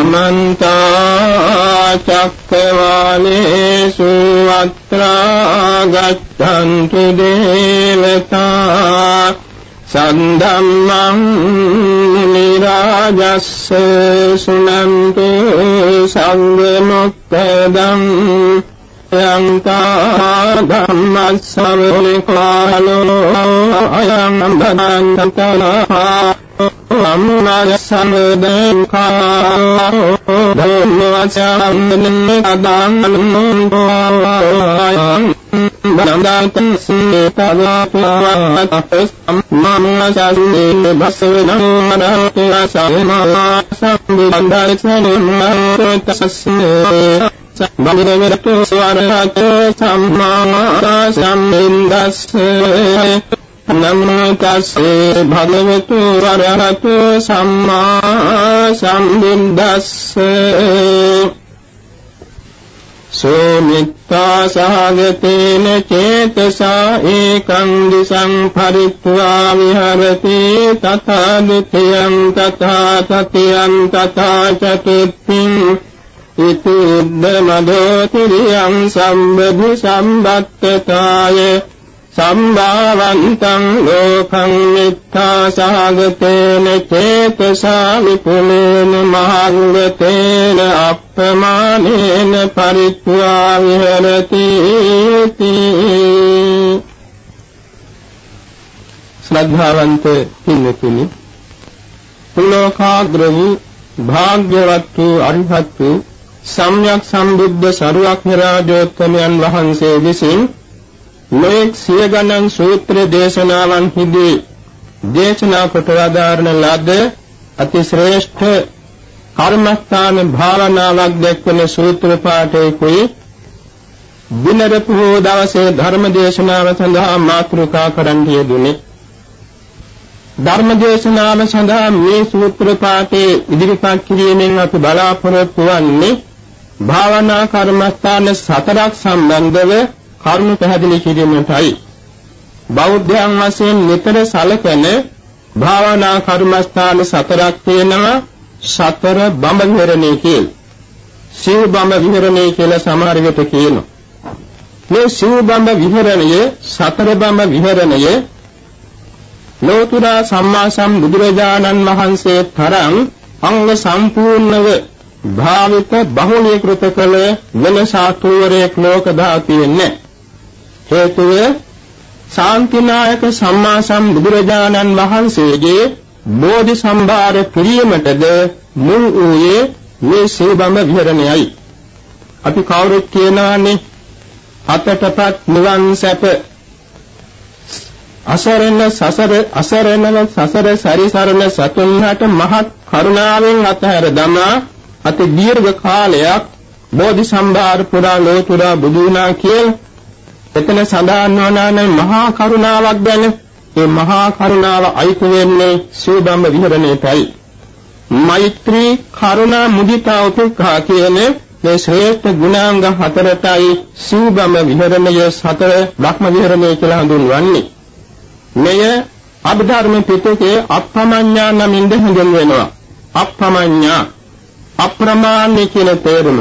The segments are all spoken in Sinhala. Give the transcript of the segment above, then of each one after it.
සමන්ත චක්කවාලේසු අත්‍රා ගච්ඡන්තු දේවතා සද්ධම්මං මුනි රාජස්ස සුනන්තු සංඝ මොක්ඛදං යංතා ධම්මස්සවනි කාලෝ අයං බදන්තනා අම්මා සම්බදං කාලෝ ධම්මවචනං අදානං බන්දාතං සීතලාපවතස් අම්මාමසන්නේ බසවනං මනෝතසමා සම්බන්දාසනමතසස්සේ බමුණවරතු ස්වරහතෝ සම්මා සම්බුද්දස්සේ නමෝ තස්සේ භගවතු වරහතෝ සම්මා සම්බුද්දස්සේ සෝමිත්තා සහගතේන චේතසා ඒකං දිසං පරිත්වා විහරති තථා ဒ ුතියං තථා තතියං තථා චතුත්ථිං ඉති උද්දමදෝතිරියං සම්බුද්ධ සම්බත්තතාය සම්භාවන්තං ලෝකං මිත්තා සහගතේන චේතසා විපුලේන මහංගතේන අප්පමානේන පරිත්වා විහෙරති ශ්‍රද්ධාවන්ත පින්වතුනි පුලෝකාග්‍ර වූ භාග්‍යවත් වූ අරිහත් වූ සම්්‍යක් සම්බුද්ධ සරුවක්ඥ රාජෝත්තමයන් වහන්සේ විසින් නොඑක් සිය ගණන් සූත්‍ර දේශනාවන් හිදී දේශනා කොට වදාරන ලද අති ශ්‍රේෂ්ඨ කර්මස්ථාන භාවනාවක් දැක්වෙන සූත්‍ර පාඨයකයි දිනර පොහොය දවසේ ධර්ම දේශනාව සඳහා මාතෘකා කරන්න යෙදුනේ. ධර්ම දේශනාව සඳහා මේ සූත්‍ර පාඨයේ ඉදිරිපත් කිරීමෙන් අපි බලාපොරොත්තු වන්නේ භාවනා කර්මස්ථාන 4ක් සම්බන්ධව කරුණු පැහැදිලි කිරීමටයි. බෞද්ධයන් වශයෙන් නිතර සැලකෙන භාවනා කර්මස්ථාන 4ක් තියෙනවා. සතර බඹ විහරණය කියලා. සිව් බඹ විහරණය කියලා සමහර විට කියනවා. මේ සිව් බඹ විහරණය සතර බඹ විහරණය ලෝතුරා සම්මා සම්බුදුරජාණන් වහන්සේ තරම් අංග සම්පූර්ණව භාවිත බහුලීකృత කළ වෙන සාතුවරයක් ලෝක ධාතුවේ හේතුව ශාන්තිනායක සම්මා සම්බුදුරජාණන් වහන්සේගේ බෝධි සම්භාර පිරීමටද මුල් වූයේ මේ සිව්බඹ විහරණයයි. අපි කවුරුත් කියනවානේ අතටපත් නිවන් සැප අසරණ සසර සරිසරණ සතුන්හට මහත් කරුණාවෙන් අතහැර දමා අති දීර්ඝ කාලයක් බෝධි සම්භාර පුරා ලෝතුරා බුදු වුණා කියලා එතන සඳහන් වන මහා කරුණාවක් ගැන. ඒ මහා කරුණාව අයිති වෙන්නේ සිව්බඹ විහරණයටයි. මෛත්‍රී කරුණා මුදිතා උපේක්ඛා කියන මේ ශ්‍රේෂ්ඨ ගුණාංග 4ටයි සිව්බඹ විහරණය සතර බ්‍රහ්ම විහරණය කියලා හඳුන්වන්නේ. මෙය අභිධර්ම පිටකයේ අප්‍රමඤ්ඤා නමින් හඳුන්වනවා. අප්‍රමඤ්ඤා අප්‍රමාණ්‍ය කියන තේරුම.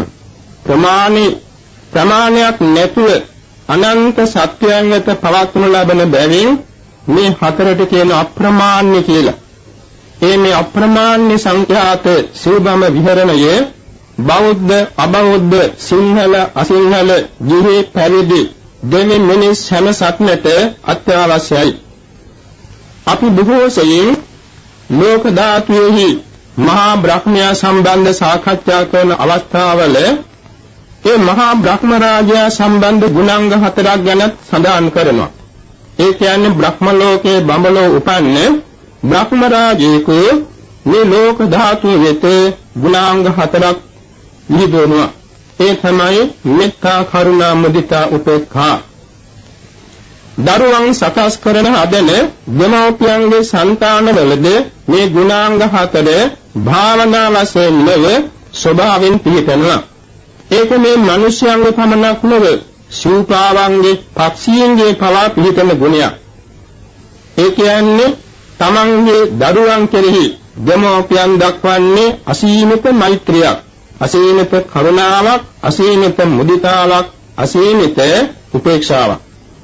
ප්‍රමාණයක් නැතුව අනන්ත සත්‍යයන් වෙත පවත්වනු ලබන බැවින් මේ 4ට කියන අප්‍රමාණ්‍ය කියලා. මේ අප්‍රමාණ්‍ය සංඛ්‍යාත සිව්බඹ විහරණය බෞද්ධ අබෞද්ධ සිංහල අසිංහල ජීවි පැවිදි දෙවි මිනිස් හැම සත්නට අත්‍යවශ්‍යයි. අපි බොහෝ සෙයින් ලෝක ධාතුෙහි මහා බ්‍රහ්මයා සම්බන්ධ සාකච්ඡා කරන අවස්ථාවල ඒ මහා බ්‍රහ්ම රාජයා සම්බන්ධ ගුණාංග 4ක් ගැන සඳහන් කරනවා. ඒ කියන්නේ බ්‍රහ්ම ලෝකයේ බඹලෝ උපන්නේ බ්‍රහ්ම රාජයෙකු මේ ලෝක ධාතුව වෙත ගුණාංග 4ක් විහිදුවනවා. ඒ තමයි මෙත්තා කරුණා මුදිතා උපේක්ඛා. දරුවන් සකස් කරන හදන දෙමව්පියන්ගේ సంతానවලද මේ ගුණාංග 4 භාවනා වශයෙන් නෙව ස්වභාවයෙන් පිළිපෙනවා. ඒක මේ මිනිස්යන්ගේ පමණක් නෙවෙයි ශූපාවන්ගේ පක්ෂීන්ගේ පවා පිළිපෙන ගුණයක්. ඒ කියන්නේ තමන්ගේ දරුවන් කෙරෙහි දෙමෝපියන් දක්වන්නේ අසීමිත මෛත්‍රියක්, අසීමිත කරුණාවක්, අසීමිත මුදිතාවක්, අසීමිත උපේක්ෂාවක්.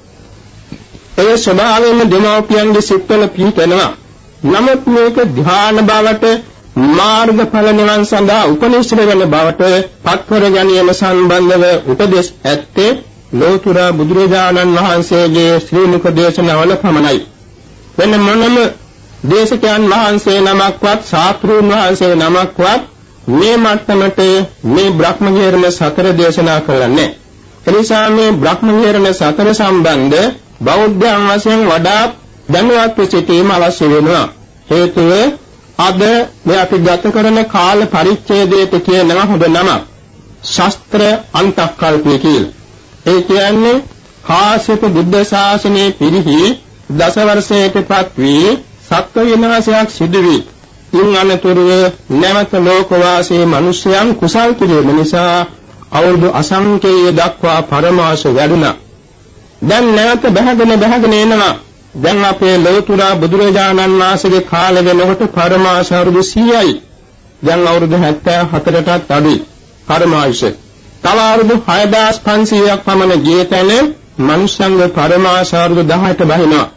ඒ ස්වභාවයෙන්ම දෙමෝපියන්ගේ සිත්වල පිහිටනවා. නමුත් මේක ධ්‍යාන බවට, මාර්ගඵල නිවන් සඳහා උපනිශ්‍රය වෙන බවට පත්කර ගැනීම සම්බන්ධව උපදෙස් ඇත්තේ ලෝතර බුදුරජාණන් වහන්සේගේ ශ්‍රී මුඛ දේශනාවල පමණයි. වෙන මොනම දේශකයන් වහන්සේ නමක්වත්, ශාස්ත්‍රූන් වහන්සේ නමක්වත් මේ මට්ටමට මේ බ්‍රහ්මවිහරණ සතර දේශනා කළන්නේ. එනිසා මේ බ්‍රහ්මවිහරණ සතර සම්බන්ධ බෞද්ධයන් වශයෙන් වඩා දැනුවත් සිටීම අවශ්‍ය වෙනවා. හේතුව අද මේ අපි ගත කරන කාල පරිච්ඡේදයට කියනවා හොඳ නම ශාස්ත්‍ර අන්තක්කල්පය කියලා. ඒ කියන්නේ කාශ්‍යප බුද්ධ ශාසනයේ පිරිහි දස වර්ෂයකටපත් වී සත්ව විනාශයක් සිදු වී ඉන් අනතුරුව නැවත ලෝකවාසී මිනිසයන් කුසල් කිරීම නිසා අවුරුදු අසංඛේය දක්වා පරමාශ වැඩුණා. දැන් නැවත බහගෙන එනවා. දැන් අපේ ලෝතර බුදුරජාණන් වහන්සේගේ කාලෙ වෙනකොට පරමාශ අවුරුදු 100යි. දැන් අවුරුදු 74ටත් අඩුයි පරමාශ. තව අවුරුදු 6500ක් පමණ ගිය තැන මනුෂ්‍යංග පරමාශ අවුරුදු 10ට බහිනවා.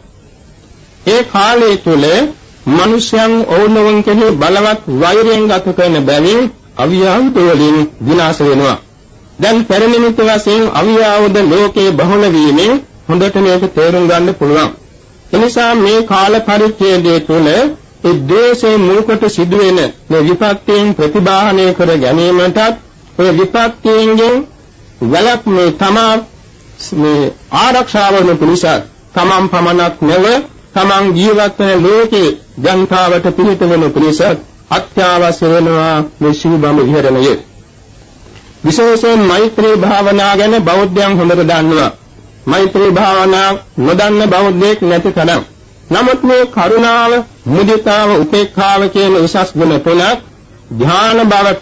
ඒ කාලය තුල මනුෂ්‍යයන් ඕනෝන් කෙනෙහි බලවත් වෛරයෙන් ගත කරන බැවින් අවියාවුද වලින් විනාශ වෙනවා. දැන් පෙරනිමිත්ත වශයෙන් අවියාවුද ලෝකේ බහුල වීමෙන් හොඳට මේක තේරුම් ගන්න පුළුවන්. එනිසා මේ කාල පරිච්ඡේදය තුළ ඒ ද්වේෂයේ මුල් කොට සිදුවෙන මේ විපත්තියෙන් ප්‍රතිබාහනය කර ගැනීමටත් ඒ විපත්තියෙන් වලක් මේ තමා මේ ආරක්ෂාව වන පිණිස තමන් පමණක් නෙව තමන් ජීවත් වන ලෝකේ ජනතාවට පිහිට වෙන පිණිස අත්‍යවශ්‍ය වෙනවා මේ ශිවබඹ විහරණය. විශේෂයෙන් මෛත්‍රී භාවනා ගැන බෞද්ධයන් හොඳට දන්නවා. මෛත්‍රී භාවනා නොදන්න බෞද්ධයෙක් නැති තරම්. නමුත් මේ කරුණාව, මුදිතාව, උපේක්ඛාව කියන උසස් ගුණ තුනක් ධ්‍යාන බවට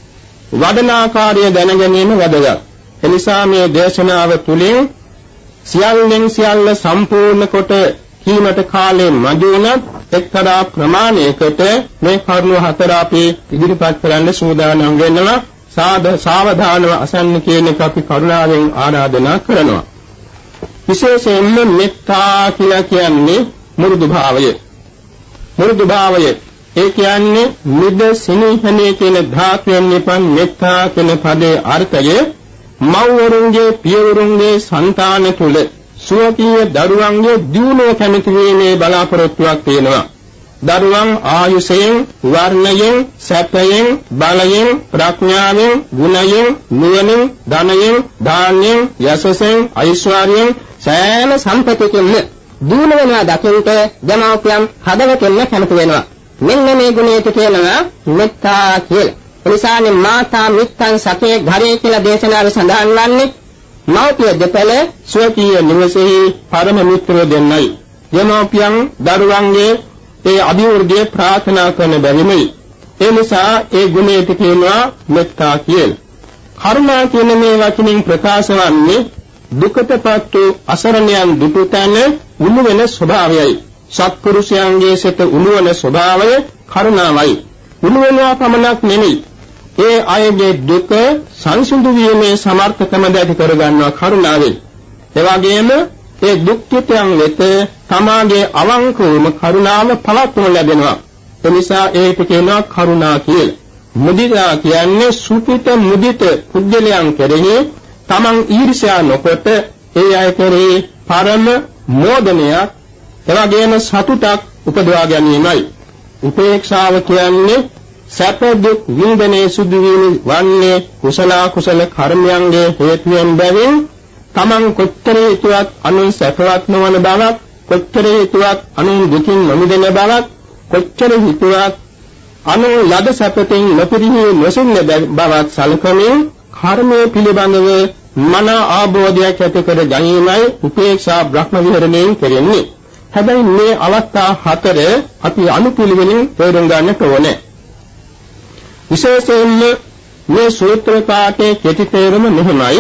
වඩනාකාරය දැන ගැනීම වැදගත්. එනිසා මේ දේශනාව තුළින් සියල්ලෙන් සියල්ල සම්පූර්ණ කොට කීමට කාලේ මදි වුණත් එක්තරා ප්‍රමාණයකට මේ කරුණු හතර අපි ඉදිරිපත් කරන්න සූදානම් වෙනවා. සාවධානව අසන්න කියන එක අපි කරුණාවෙන් ආරාධනා කරනවා. විශේෂයෙන්ම මෙත්තා කියලා කියන්නේ මෘදු භාවය. මෘදු භාවය ඒ කියන්නේ මිද සිනහනේ කියන ධාතුවෙන් නිපන් මෙත්තා කියන පදේ අර්ථය මව්වරුන්ගේ පියවරුන්ගේ సంతාන තුල සුවකීය දරුවන්ගේ දියුණුව කැමති වීමේ බලාපොරොත්තුවක් තියෙනවා. දරුවන් ආයුෂයෙන්, වර්ණයෙන්, සැපයෙන්, බලයෙන්, ප්‍රඥාවෙන්, ගුණයෙන්, නුවණින්, ධනයෙන්, දානයෙන්, යසසෙන්, ඓශ්වර්යයෙන් සෑම සම්පතකින්ම දියුණු වෙනවා දකින්ට දෙමව්පියන් හදවතින්ම කැමති වෙනවා. මෙන්න මේ ගුණයට කියනවා මෙත්තා කියලා. එනිසානේ මාතා මිත්තන් සකේ ඝරේ කියලා දේශනාවේ සඳහන් වන්නේ මව්පිය දෙපළ ස්වකීය නිවසේහි පරම මිත්‍රයෝ දෙන්නයි. දෙමව්පියන් දරුවන්ගේ ඒ අභිවෘද්ධිය ප්‍රාර්ථනා කරන බැවිනි. ඒ නිසා ඒ ගුණයට කියනවා මෙත්තා කියලා. කරුණා කියන මේ වචنين ප්‍රකාශ වන්නේ දුකටපත් වූ අසරණයන් දුටු තැන උණු වෙන ස්වභාවයයි. සත්පුරුෂයන්ගේ සිත උණු වෙන ස්වභාවය කරුණාවයි. උණු වෙනවා පමණක් නෙමෙයි. ඒ අයගේ දුක සංසිඳු වීමේ සමර්ථකම දැටි කරගන්නවා කරුණාවෙන්. ඒ වගේම ඒ දුක්ඛිතයන් වෙත තමාගේ අවංකවම කරුණාව පවත්වනු ලැබෙනවා. ඒ නිසා ඒක කියනවා කරුණා කියලා. මුදිතා කියන්නේ සුපිත මුදිත පුද්ගලයන් කෙරෙහි තමන් ඊර්ෂ්‍යා නොකොට ඒ අය කෙරෙහි පරම මෝදනයක් එවැගේම සතුටක් උපදවා ගැනීමයි. උපේක්ෂාව කියන්නේ සැප දුක් විඳිනේ සිදු වන්නේ කුසල කර්මයන්ගේ හේතුවෙන් බැවින් තමන් කොච්චර හිතුවත් අනුන් සැපවත් නොවන බවක්, කොච්චර හිතුවත් අනුන් දුකින් නොමිදෙන බවක්, කොච්චර හිතුවත් අනුන් ලද සැපතෙන් නොපිරිහි නොසින්න බවක් සලකමින් කර්මයේ පිළිබඳව මන ආબોධයක් ඇති කර ගැනීමයි උපේක්ෂා බ්‍රහ්ම විහරණයෙන් කෙරෙන්නේ. හැබැයි මේ අවස්ථා හතර අපි අනුපිළිවෙලින් තේරුම් ගන්නට ඕනේ. විශේෂයෙන්ම මේ සූත්‍ර පාඨයේ කෙටි තේරුම මෙහිමයි.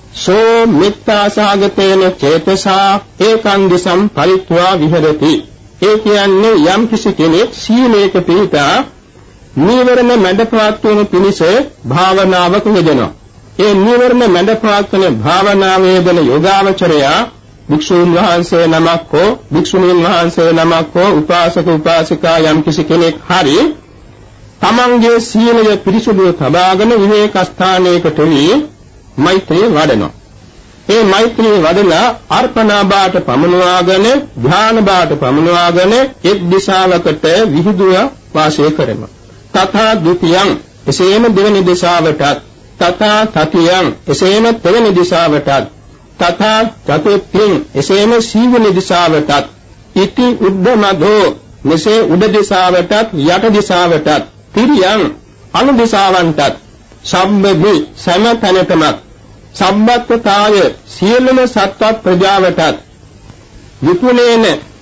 සෝ මිත්තා සාගතේන චේතසා ඒකං දිසම් පරිත්වා විහෙරති. ඒ කියන්නේ යම් කිසි කෙනෙක් සීලයක පිළිපදා නීවරණ මැඩපවත් වන පිණිස භාවනාවක යෙදෙනවා. ඒ නීවරණ මැඩපවත් වන භාවනාවේ යෙදෙන යෝගාවචරයා භික්ෂුන් වහන්සේ නමක් හෝ භික්ෂුණීන් වහන්සේ නමක් හෝ උපාසක උපාසිකා යම් කිසි කෙනෙක් හරි තමන්ගේ සීලය පිරිසුදුව තබාගෙන විවේක ස්ථානයකට වී මෛත්‍රිය වඩනවා. ඒ මෛත්‍රිය වඩලා අර්පණා බාට පමුණවාගෙන ධ්‍යාන බාට පමුණවාගෙන එක් දිශාවකට විහිදුව වාසය කරනවා. තථා ဒ ුතියං එසේම දෙවෙනි දිශාවටත් තථා තතියං එසේම තෙවෙනි දිශාවටත් තථා චතුත්ථින් එසේම සීවෙනි දිශාවටත් ඉති උද්ධමදෝ මෙසේ උඩ දිශාවටත් යට දිශාවටත් තිරියං අනු දිශාවන්ටත් සම්බදි සම තැනටම සම්බත්තතාය සියලුම සත්ව ප්‍රජාවටත් විපුලේන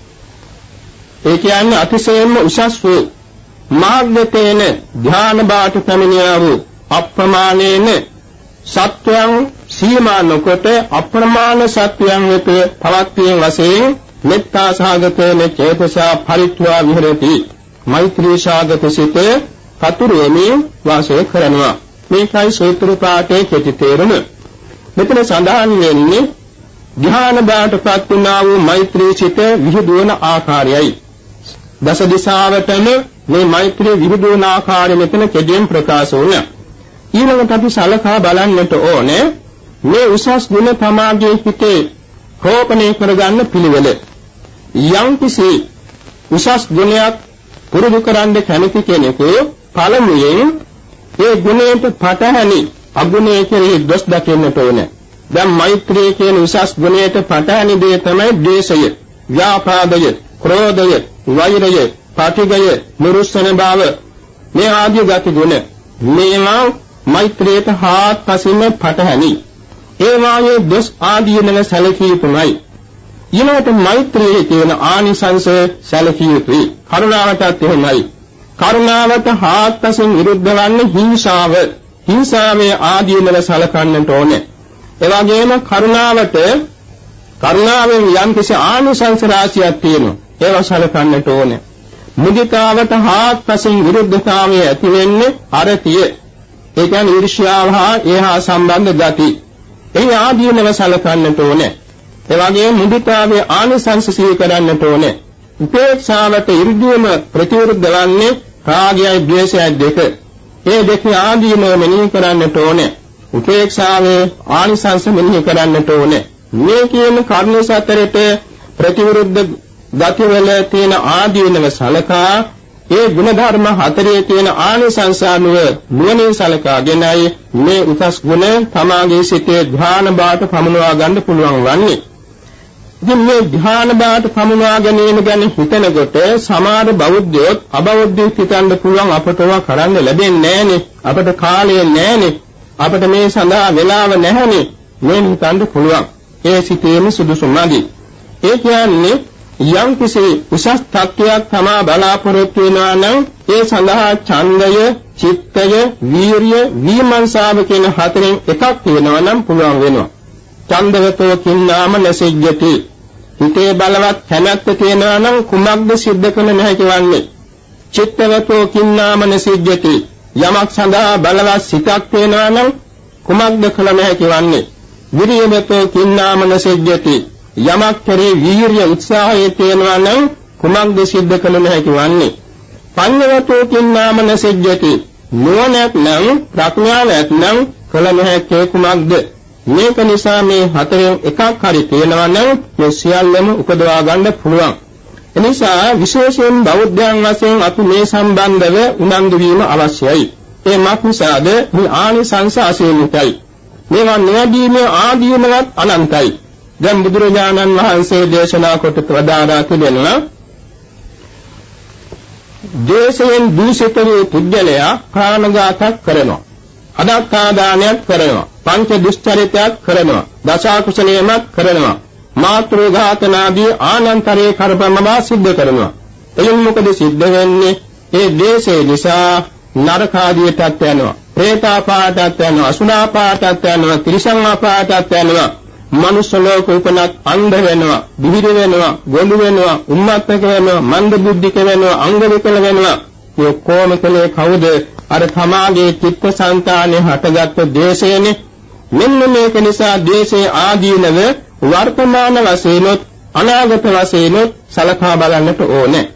ඒ කියන්නේ අතිශයින්ම උසස් වූ මාර්ගතේන ධ්‍යාන බාට පැමිණියා වූ අප්‍රමාණේන සත්‍යං සීමා නොකොට අප්‍රමාණ සත්‍යං වෙත පවත්වීම වශයෙන් මෙත්තා සාගතේන චේතසා පරිත්‍වා විහෙරති මෛත්‍රී සාගත සිත පතුරෙමින් වාසය කරනවා. මේකයි සූත්‍ර පාඨයේ කෙටි තේරුම. මෙතන සඳහන් වෙන්නේ ධ්‍යාන බාටපත් වුණා වූ මෛත්‍රී සිත විහිදුවන ආකාරයයි. දස දිශාවටම මේ මෛත්‍රී විහිදුවන ආකාරය මෙතන කෙටියෙන් ප්‍රකාශ වුණා. ඊළඟට අපි සලකා බලන්නට ඕනේ මේ උසස් ගුණ තමාගේ හිතේ රෝපණය කරගන්න පිළිවෙල. යම්කිසි උසස් ගුණයක් පුරුදු කරන්න කැමති කෙනෙකු පළමුවෙන් ඒ ගුණයට පටහැනි අගුණයේ කෙරෙහි දොස් දකින්නට ඕනේ. දැන් මෛත්‍රිය කියන උසස් ගුණයට පටහැනි දේ තමයි ද්වේෂය, ව්‍යාපාදය, ක්‍රෝධය, වෛරය, පාටිගය, නිරුස්සන භාව මේ ආදී ගති ගුණ. මේවා මෛත්‍රියට හාත්පසින්ම පටහැනි. ඒ වායේ දොස් ආදී වෙන සැලකිය යුතුයි. ඊළඟට මෛත්‍රියේ තියෙන ආනිසංස සැලකිය යුතුයි. කරුණාවටත් එහෙමයි. කරුණාවට හාත්පසින් විරුද්ධ වන්නේ හිංසාව. හිංසාවේ ආදී වෙන සැලකන්නට ඕනේ. ඒ වගේම කරුණාවෙන් යම් කිසි ආනිසංස රාශියක් තියෙනවා. ඒවා සැලකන්නට ඕනේ. මුදිතාවට හාත්පසින් විරුද්ධතාවය ඇති වෙන්නේ අරතිය. ඒ කියන්නේ ඊර්ෂ්‍යාව හා ඒහා සම්බන්ධ ගති. ඒ ආදීනව සලකන්නට ඕනේ. ඒ වගේම මුදිතාවේ ආනිසංස සිහි කරන්නට ඕනේ. උපේක්ෂාවට ඉර්ධියම ප්‍රතිවිරුද්ධ වන්නේ රාගයයි ද්වේෂයයි දෙක. ඒ දෙක ආදීනව මෙනෙහි කරන්නට ඕනේ. උපේක්ෂාවේ ආනිසංස මෙනෙහි කරන්නට ඕනේ. මේ කියන කර්ම සතරට ප්‍රතිවිරුද්ධ ගතිවල තියෙන ආදීනව සලකා ඒ ගුණධර්ම හතරේ තියෙන ආනිසංසානුව නුවණින් සලකාගෙනයි මේ උසස් ගුණ තමාගේ සිතේ ධ්‍යාන බාට පමුණවා ගන්න පුළුවන් වන්නේ. ඉතින් මේ ධ්‍යාන බාට පමුණවා ගැනීම ගැන හිතනකොට සමහර බෞද්ධයෝ අබෞද්ධයෝ හිතන්න පුළුවන් අපටව කරන්න ලැබෙන්නේ නැහනේ, අපට කාලය නැහනේ, අපට මේ සඳහා වෙලාව නැහනේ මේ හිතන්න පුළුවන්. ඒ සිතේම සුදුසුමදි. ඒ කියන්නේ යම් කිසි උසස් තත්ත්වයක් තමා බලාපොරොත්තු වෙනවා නම් ඒ සඳහා ඡන්දය, චිත්තය, වීරිය, විමර්ශාව කියන හතරෙන් එකක් වෙනවා නම් පුළුවන් වෙනවා. ඡන්දවතෝ කින්නාම නසෙජ්ජති. හිතේ බලවත් කැමැත්ත තියෙනවා නම් කුමක්ද සිද්ධ කළ නොහැකි වන්නේ. චිත්තවතෝ කින්නාම නසෙජ්ජති. යමක් සඳහා බලවත් සිතක් තියෙනවා නම් කුමක්ද කළ නොහැකි වන්නේ. විරියවතෝ කින්නාම නසෙජ්ජති. යමක් කෙරේ වීර්ය උත්සාහය තියෙනවා නම් කුමක්ද සිද්ධ කළ නොහැකි වන්නේ. පඤ්ඤවතෝ කින්නාම නසෙජ්ජති. නුවණැත්නම් ප්‍රඥාවැත්නම් කළ නොහැකි කුමක්ද. මේක නිසා මේ හතරෙන් එකක් හරි තියෙනවා නම් මේ සියල්ලම උපදවා ගන්න පුළුවන්. එනිසා විශේෂයෙන් බෞද්ධයන් වශයෙන් අපි මේ සම්බන්ධව උනන්දු වීම අවශ්‍යයි. ඒ මක්නිසාද මේ ආනිසංස අසීමිතයි. මේවා නොදීමේ ආදීනවත් අනන්තයි. දැන් බුදුරජාණන් වහන්සේ දේශනා කොට වදාරා තිබෙනවා දේශයෙන් දූෂිත වූ පුජ්‍යලයා ප්‍රාණඝාතයක් කරනවා, අදක්ඛාදානයක් කරනවා, පංච දුෂ්චරිතයක් කරනවා, දස කුසලයේමත් කරනවා, මාතෘ ඝාතනාදී ආනන්තරේ කර්මමවා සිද්ධ කරනවා. එයින් මොකද සිද්ධ වෙන්නේ? ඒ දේශේ නිසා නරකාදීටත් යනවා, പ്രേතාපාටත් යනවා, අසුනාපාටත් යනවා, ත්‍රිසං අපාටත් යනවා, මනුෂ්‍ය ලෝක උපනත් අන්ධ වෙනවා, බිහිර වෙනවා, ගොළු වෙනවා, උම්මත්තක වෙනවා, මන්ද බුද්ධික වෙනවා, අංග විකල වෙනවා. මේ කොම කලේ කවුද? අර තමාගේ චිත්තසංතානයේ හටගත් දේශයනේ. මෙන්න මේක නිසා දේශේ ආදීනව වර්තමාන වශයෙන්ොත් අනාගත වශයෙන්ොත් සලකා බලන්නට ඕනේ.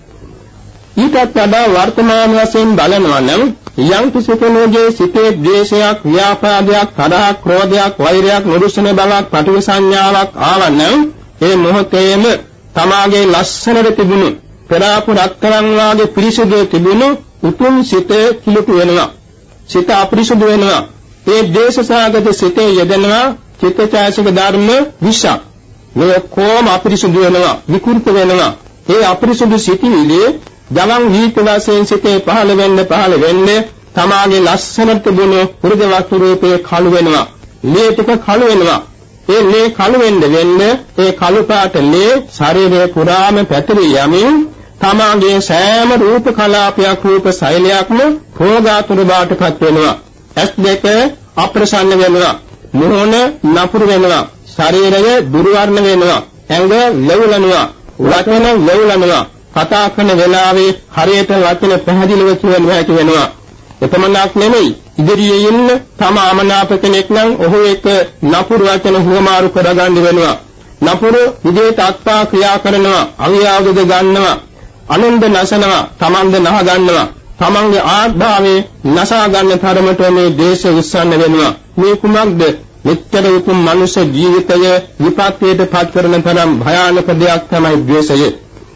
ඊටත් වඩා වර්තමාන වශයෙන් බලනවා නම් යම් කිසි කෙනෙකුගේ සිතේ ද්වේෂයක්, ව්‍යාපාදයක්, තරහක්, ක්‍රෝධයක්, වෛරයක්, නුරුස්සන බවක්, පටිඝ සංඥාවක් ආවනම් ඒ මොහොතේම තමාගේ ලස්සනට තිබුණු පෙරාපු රත්තරන් වාගේ පිරිසිදු තිබුණු උතුම් සිත කිලුට වෙනවා. සිත අපිරිසුදු වෙනවා. ඒ ද්වේෂසාගත සිතේ යෙදෙනවා චිත්තචෛතසික ධර්ම 20ක්. මේ කොම අපිරිසුදු වෙනවා, විකෘත වෙනවා. ඒ අපිරිසුදු සිතිවිලි ගමන් වීත වශයෙන් සිතේ පහළ වෙන්නේ තමාගේ ලස්සනට තිබුණු පුරුද වස්තු රූපේ කළු වෙනවා. ලේ ටික කළු වෙනවා. ඒ ලේ කළු වෙන්නේ ඒ කළු පාට ලේ ශරීරයේ පුරාම පැතිරී යමින් තමාගේ සෑම රූප කලාපයක්, රූප ශෛලයක්ම රෝගාතුර බාටපත් වෙනවා. ඇස් දෙක අප්‍රසන්න වෙනවා. මුහුණ නපුරු වෙනවා. ශරීරය දුර්වර්ණ වෙනවා. ඇඟ ලෙවුලනවා. වචන ලෙවුලනවා. කතා කරන වෙලාවේ හරියට වචන පැහැදිලිව කියන්න හැකි වෙනවා. එපමණක් නෙමෙයි, ඉදිරියේ ඉන්න තම අමනාප කෙනෙක් නම් ඔහු එක නපුරු වචන හුවමාරු කරගන්න වෙනවා. නපුරු විදිහට අත්පා ක්‍රියා කරනවා, අවියාවද ගන්නවා, අනුන්ද නැසනවා, තමන්ද නහ ගන්නවා, තමන්ගේ ආත්භාවයේ නැසා ගන්න තරමට මේ දේශ උස්සන්න වෙනවා. මේ කුමක්ද? මෙච්චර උතුම් මනුෂ්‍ය ජීවිතය විපත්තියට පත් කරන තරම් භයානක දෙයක් තමයි ද්වේෂය.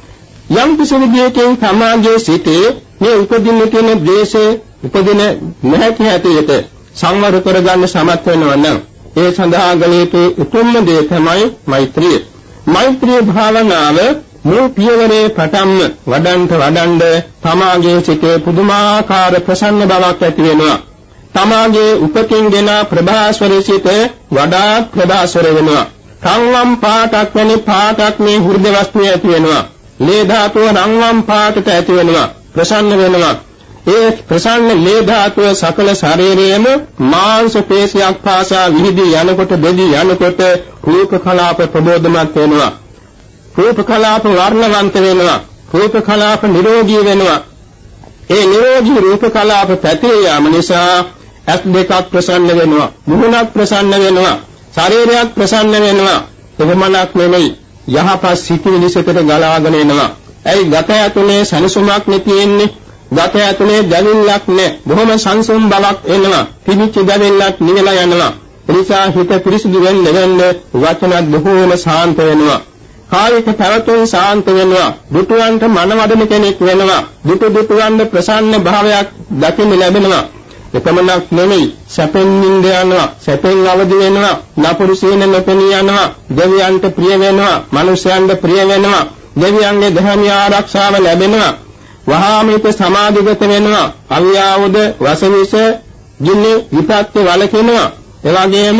යම් කිසි විදියකින් සමාජයේ සිටේ මේ උපදින්න තියෙන ද්වේෂය උපදින නැති හැටියට සංවර කරගන්න සමත් වෙනවා නම් ඒ සඳහා ගලේපේ උතුම්ම දේ තමයි මෛත්‍රිය. මෛත්‍රී භාවනාව මේ පියවරේ පටන්ම වඩන්න තමාගේ සිතේ පුදුමාකාර ප්‍රසන්න බවක් ඇති වෙනවා. තමාගේ උපතින් දෙන ප්‍රභාස්වර සිත වඩාත් ප්‍රභාස්වර වෙනවා. රන්වන් පාටක් වැනි පාටක් මේ හෘද වස්තුවේ ඇති වෙනවා. ලේ ධාතුව රන්වන් පාටට ඇති වෙනවා. ප්‍රසන්න වෙනවා. ඒ ප්‍රසන්න ලේ ධාතුව සකල ශරීරයේම මාංශ පේශියක් පාසා විහිදී යනකොට බෙදී යනකොට රූප කලාප ප්‍රබෝධමත් වෙනවා. රූප කලාප වර්ණවන්ත වෙනවා. රූප කලාප නිරෝගී වෙනවා. ඒ නිරෝගී රූප කලාප පැතිර යාම නිසා ඇස් දෙකක් ප්‍රසන්න වෙනවා. මුහුණක් ප්‍රසන්න වෙනවා. ශරීරයක් ප්‍රසන්න වෙනවා. එවමනක් නෙමෙයි, යහපත් සිතිවිලි සිතට ගලාගෙන එනවා. ඇයි ගත ඇතුලේ සනසුමක් නෙතියෙන්නේ? ගත ඇතුලේ දැවිල්ලක් නැ. බොහොම සංසුම් බවක් එනවා. පිළිච්ච දැවිල්ලක් නිවලා යනවා. එනිසා හිත පිරිසිදු වෙන්න වචනත් බොහෝම සාන්ත වෙනවා. කායික පැවතුම් සාන්ත වෙනවා. දුටුවන්ට මනවදන කෙනෙක් වෙනවා. දුටුවන්ට ප්‍රසන්න භාවයක් දකින්න ලැබෙනවා. එපමණක් නෙමෙයි, සැපෙන් නිඳ යනවා, සැපෙන් අවදි වෙනවා, නපුරු සීන නොපෙනී යනවා, දෙවියන්ට ප්‍රිය වෙනවා, මනුෂ්‍යයන්ට ප්‍රිය වෙනවා, දෙවියන්ගේ ධර්ම ආරක්ෂාව ලැබෙනවා. වහාම හිත සමාධිගත වෙනවා. අවියාවද වසවිස ජින්නේ විපත්ති වලකිනවා. එවැගේම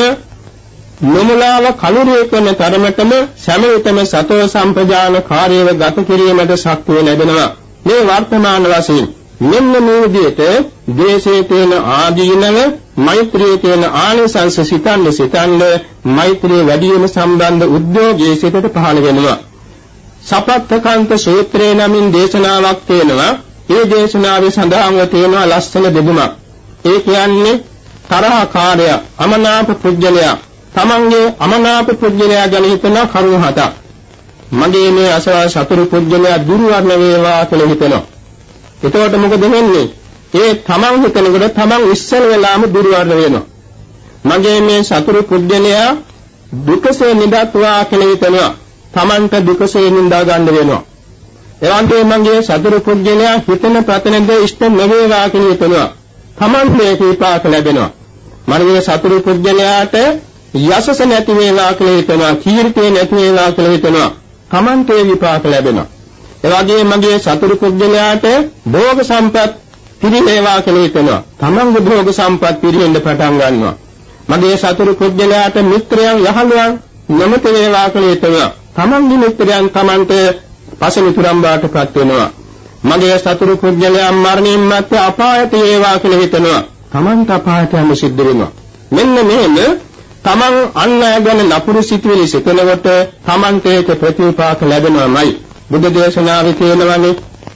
නොමුලාව කලුරිය කරන තරමටම සමවිතම සතෝ සම්පජාන කාර්යව ගත කිරීමට ශක්තිය ලැබෙනවා. මේ වර්තමාන වශයෙන් මෙන්න මේ විදිහට ද්වේෂයේ තියෙන ආදීනව, මෛත්‍රියේ තියෙන ආනිසංස සිතන්න මෛත්‍රිය වැඩි වීම සම්බන්ධ උද්‍යෝගයේ සිතට පහළ වෙනවා. සපත්තකාන්ත සූත්‍රයේ නමින් දේශනාවක් තියෙනවා. ඒ දේශනාවේ සඳහන්ව තියෙනවා ලස්සන දෙබුමක්. ඒ කියන්නේ තරහකාරය, අමනාප පුජ්‍යලයා, තමන්ගේ අමනාප පුජ්‍යලයා ගැන හිතන කරුණු හතක්. මගේ මේ අසවල් සතුරු පුජ්‍යලයා දුර්වර්ණ වේවා කියලා හිතනවා. එතකොට මොකද වෙන්නේ? ඒ තමන් හිතනකොට තමන් ඉස්සල වෙලාම දුර්වර්ණ වෙනවා. මගේ මේ සතුරු පුජ්‍යලයා දුකසේ නිදත්වා කියලා හිතනවා. තමන්ට දුකසේ නිඳා ගන්න වෙනවා. එවන්ගේ මගේ සතුරු පුජ්‍යලයා හිතන ප්‍රතනද ඉෂ්ට නොවේවා කියලා හිතනවා. තමන් මේ විපාක ලැබෙනවා. මගේ සතුරු පුජ්‍යලයාට යසස නැති වේවා කියලා හිතනවා. කීර්තිය නැති වේවා කියලා හිතනවා. තමන්ට විපාක ලැබෙනවා. එවැගේ මගේ සතුරු පුජ්‍යලයාට භෝග සම්පත් පිරිනේවා කියලා හිතනවා. තමන්ගේ භෝග සම්පත් පිරිනෙන්න පටන් ගන්නවා. මගේ සතුරු පුජ්‍යලයාට මිත්‍රයන් යහළුවන් නමත වේවා කියලා හිතනවා. තමන්ගේ මිත්‍රයන් තමන්ට පසමිතුරම් බාටපත් වෙනවා. මගේ සතුරු පුජ්‍යලයන් මරණින් මත්තේ අපායට වේවා කියලා හිතනවා. තමන්ට අපායට යන්න සිද්ධ වෙනවා. මෙන්න මෙහෙම තමන් අන් අය ගැන නපුරු සිතුවිලි සිතනකොට තමන්ට ඒක ප්‍රතිපාක ලැබෙනවමයි. බුද්ධ දේශනාවේ තියෙනවානේ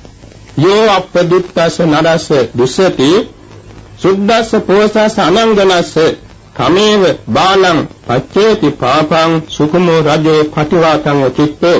යෝ අපදුත්තස නරස දුස්සති සුද්දස්ස පෝසස අනංගනස්ස කමේව බාලං පච්චේති පාපං සුකුමෝ රජෝ පටිවාතං චිත්තෝ.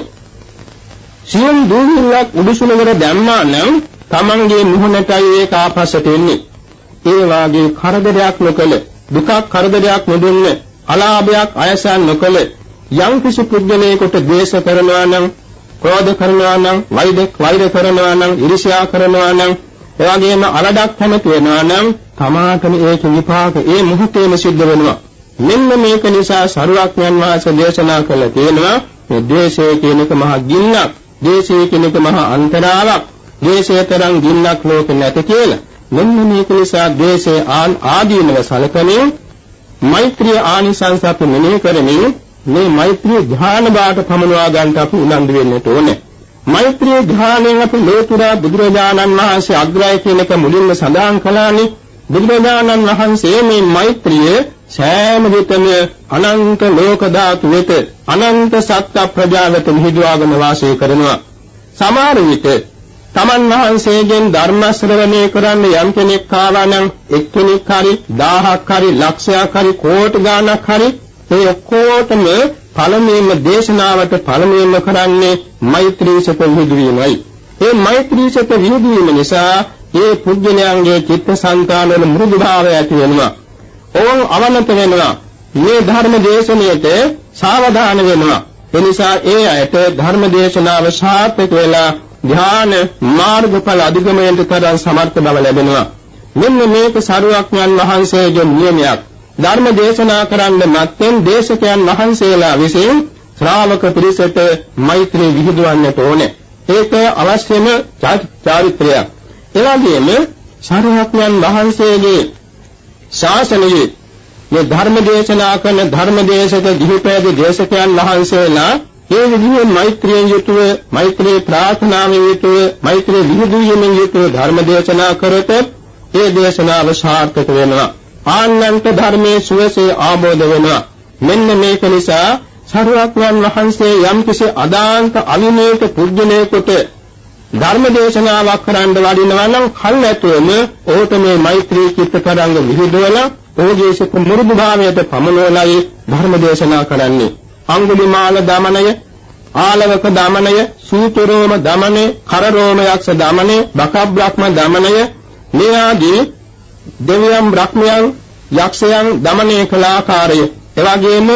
සියුම් දුවිලක් උඩුසුලවර දැම්මා නම් තමන්ගේ මුහුණටයි ඒක ආපස්සට එන්නේ. ඒ වාගේ කරදරයක් නොකළ දුකක් කරදරයක් නොදුන්නේ අලාභයක් අයසන් නොකළ යම් කිසි පුද්ගලයෙකුට ද්වේෂ කරනවා නම් ක්‍රෝධ කරනවා නම් වෛර කරනවා නම් ඊර්ෂ්‍යා කරනවා නම් එවැගේම අලඩක් කැමති වෙනවා නම් තමාටම ඒක විපාක ඒ මොහොතේම සිද්ධ වෙනවා. මෙන්න මේක නිසා සරුවක්ඥන් වහන්සේ දේශනා කළ තියෙනවා මේ ද්වේෂය කියන එක මහා ගින්නක්, ද්වේෂය කියන එක මහා අන්තරාවක්, ද්වේෂය තරම් ගින්නක් ලෝකෙ නැත කියලා. මෙන්න මේක නිසා ද්වේෂයේ ආදීනව සලකමින් මෛත්‍රී ආනිසංස අපි මෙනෙහි කරමින් මේ මෛත්‍රී ධ්‍යාන බාට පමනවා ගන්නට අපි උනන්දු වෙන්නට ඕනේ. මෛත්‍රී ධ්‍යානයෙන් අපි ලෝතුරා බුදුරජාණන් වහන්සේ අග්‍රය කියන එක මුලින්ම සඳහන් කළානේ. බුදුරජාණන් වහන්සේ මේ මෛත්‍රිය සෑම විටම අනන්ත ලෝක ධාතු වෙත අනන්ත සත්ත්ව ප්‍රජාවට විහිදුවාගෙන වාසය කරනවා. සමහර විට තමන් වහන්සේගෙන් ධර්ම ශ්‍රවණය කරන්න යම් කෙනෙක් ආවා නම් එක්කෙනෙක් හරි 1000ක් හරි ලක්ෂයක් හරි කෝටි ගාණක් හරි ඒ ඔක්කොටම පළමුවෙන්ම දේශනාවට පළමුවෙන්ම කරන්නේ මෛත්‍රී සිත විහිදුවීමයි. ඒ මෛත්‍රී සිත විහිදුවීම නිසා ඒ පුජ්‍යලයන්ගේ චිත්තසංතාන වල මෘදු භාවය ඇති වෙනවා. ඕන් අවනත වෙනවා. මේ ධර්ම දේශනාවට සාවධාන වෙනවා. ඒ නිසා ඒ අයට ධර්ම දේශනාව සාර්ථක වෙලා ධ්‍යාන මාර්ගඵල අධිගමනයට තරම් සමර්ථ බව ලැබෙනවා. මෙන්න මේක සරුවක්ඥන් වහන්සේගේ නියමයක්. ධර්ම දේශනා කරන්න මත්තෙන් දේශකයන් වහන්සේලා විසින් ශ්‍රාවක පිරිසට මෛත්‍රී විහිදුවන්නට ඕනේ. ඒක අවශ්‍යම චාරිත්‍රයක්. එවැගේම සරුවක්ඥන් වහන්සේගේ ශාසනයේ මේ ධර්ම දේශනා කරන ධර්මදේශක ගිහිපැද දේශකයන් වහන්සේලා ඒ විදිහේ මෛත්‍රියෙන් යුතුව මෛත්‍රී ප්‍රාර්ථනාවෙන් යුතුව මෛත්‍රී විහිදුවීමෙන් යුතුව ධර්ම දේශනා කරත ඒ දේශනාව සාර්ථක වෙනවා. ආනන්ත ධර්මයේ සුවසේ ආબોධ වෙනවා. මෙන්න මේක නිසා සරුවක්ඥන් වහන්සේ යම්කිසි අදාන්ත අවිනේක පුජ්‍යලයකට ධර්ම දේශනාවක් කරන්න වඩිනවා නම් කල් ඇතුවම ඕට මේ මෛත්‍රී චිත්ත තරංග විහිදුවලා ඔහුගේ සිත මුරුදු භාවයට පමනවලයි ධර්ම දේශනා කරන්නේ. අංගුලිමාල දමනය, ආලවක දමනය, සූතරෝම දමනය, කරරෝම යක්ෂ දමනය, බකබ්‍රහ්ම දමනය මේ ආදී දෙවියන් බ්‍රහ්මයන් යක්ෂයන් දමනය කළ ආකාරය, එවැගේම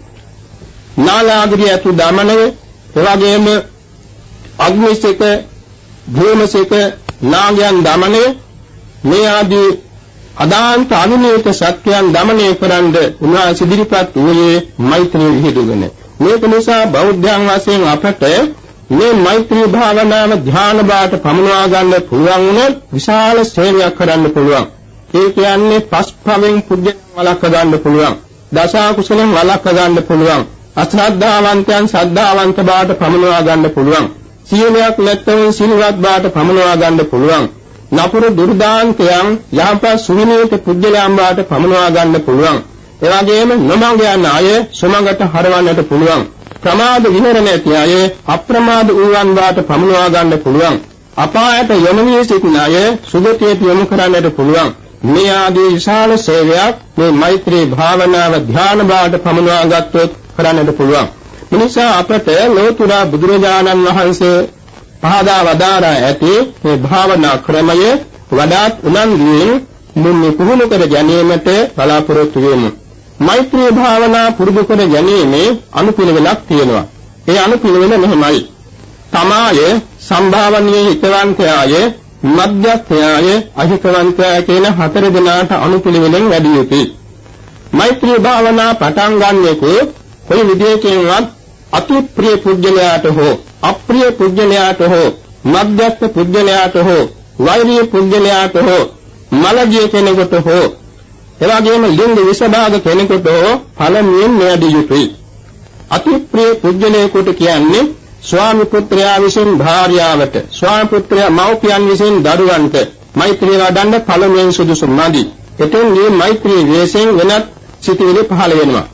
නාලාගිරිය තු දමනය, එවැගේම අග්නිසික, භූමසික නාගයන් දමනය මේ ආදී අදාන්ත අනුනේක සත්‍යයන් දමනය කරන්න උන්වහන්සේ ඉදිරිපත් වූයේ මෛත්‍රී විහිදුගෙන. මේක නිසා බෞද්ධයන් වශයෙන් අපට මේ මෛත්‍රී භාවනාව ධ්‍යාන බාට පමුණවා ගන්න පුළුවන් වුණොත් විශාල සේවයක් කරන්න පුළුවන්. ඒ කියන්නේ පස්පවෙන් පුජ්‍යයන් වළක්ව ගන්න පුළුවන්. දස කුසලෙන් වළක්ව ගන්න පුළුවන්. අශ්‍රද්ධාවන්තයන් ශ්‍රද්ධාවන්ත බාට පමුණවා ගන්න පුළුවන්. සීලයක් නැත්නම් සීලවත් බාට පමුණවා ගන්න පුළුවන්. නපුරු දුර්දාන්තයන් යහපත් සුවිනීත පුජ්‍යලයන් බාට පමුණවා ගන්න පුළුවන්. එවැගේම නොමඟ යන අය සුමඟට හරවන්නට පුළුවන්. ප්‍රමාද විහරණ ඇති අය අප්‍රමාද වූවන් බාට පමුණවා ගන්න පුළුවන්. අපායට යොමු වී සිටින අය සුගතියට යොමු කරන්නට පුළුවන්. මේ ආදී විශාල සේවයක් මේ මෛත්‍රී භාවනාව ධ්‍යාන බාට පමුණවා ගත්තොත් කරන්නට පුළුවන්. මිනිසා අපට ලෝතුරා බුදුරජාණන් වහන්සේ පහදා වදාරා ඇති මේ භාවනා ක්‍රමය වඩාත් උනන්දුවෙන් මුන්නේ පුහුණු කර ගැනීමට බලාපොරොත්තු වෙමු. මෛත්‍රී භාවනා පුරුදු කර ගැනීමේ අනුපිළිවෙලක් තියෙනවා. ඒ අනුපිළිවෙල මෙහිමයි. තමාය, සම්භාවනීය හිතවන්තයාය, මධ්‍යස්ථයාය, අහිතවන්තයාය කියන හතර දෙනාට අනුපිළිවෙලෙන් වැඩි යුතුයි. මෛත්‍රී භාවනා පටන් ගන්නෙකෝ කොයි විදියකින්වත් අති ප්‍රිය පුජ්‍යලයාට හෝ අප්‍රිය පුජ්‍යලයාට හෝ මධ්‍යස්ථ පුජ්‍යලයාට හෝ වෛරීය පුජ්‍යලයාට හෝ මලජිය කෙනෙකුට හෝ එවැගේම ලිංග විෂභාග කෙනෙකුට හෝ ඵලමින් මෙයදී යුතුයි. අති ප්‍රිය පුජ්‍යලයෙකුට කියන්නේ ස්වාමි පුත්‍රයා විසින් භාර්යාවට, ස්වාමි පුත්‍රයා මව්පියන් විසින් දරුවන්ට මෛත්‍රිය වඩන්න ඵලමින් සුදුසු නැදි. එතෙන් මේ මෛත්‍රී වේසෙන් වෙනත් සිටිවිලි පහළ වෙනවා.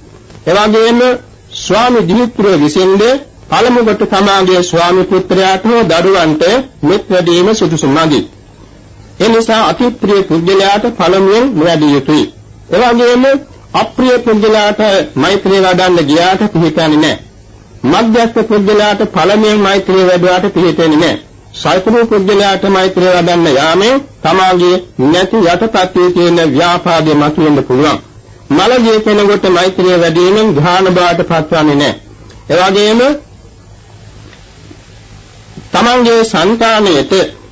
එවැගේම ස්වාමි දිමිත්‍රය විසින්ද පළමු කොට තමාගේ ස්වාමි පුත්‍රයාට හෝ දරුවන්ට මෙත් වැඩීම සුදුසු නැති. ඒ නිසා අති ප්‍රිය පුද්ගලයාට පළමුවෙන් වැඩි යුතුයි. එවැගේම අප්‍රිය පුද්ගලයාට මෛත්‍රිය වඩන්න ගියාට පිළිපැන්නේ නැහැ. මධ්‍යස්ථ පුද්ගලයාට පළමුවෙන් මෛත්‍රිය වැඩුවාට පිළිපැන්නේ නැහැ. සල්පුරු පුද්ගලයාට මෛත්‍රිය වඩන්න යාමේ තමාගේ නැති යටපත් වී තියෙන ව්‍යාපාදේ මතුවෙන්න පුළුවන්. මලගේ කෙනෙකුට මෛත්‍රිය වැඩිවීමෙන් ධ්‍යාන බවට පත්වන්නේ නැහැ. එවැගේම තමන්ගේ සංතානයට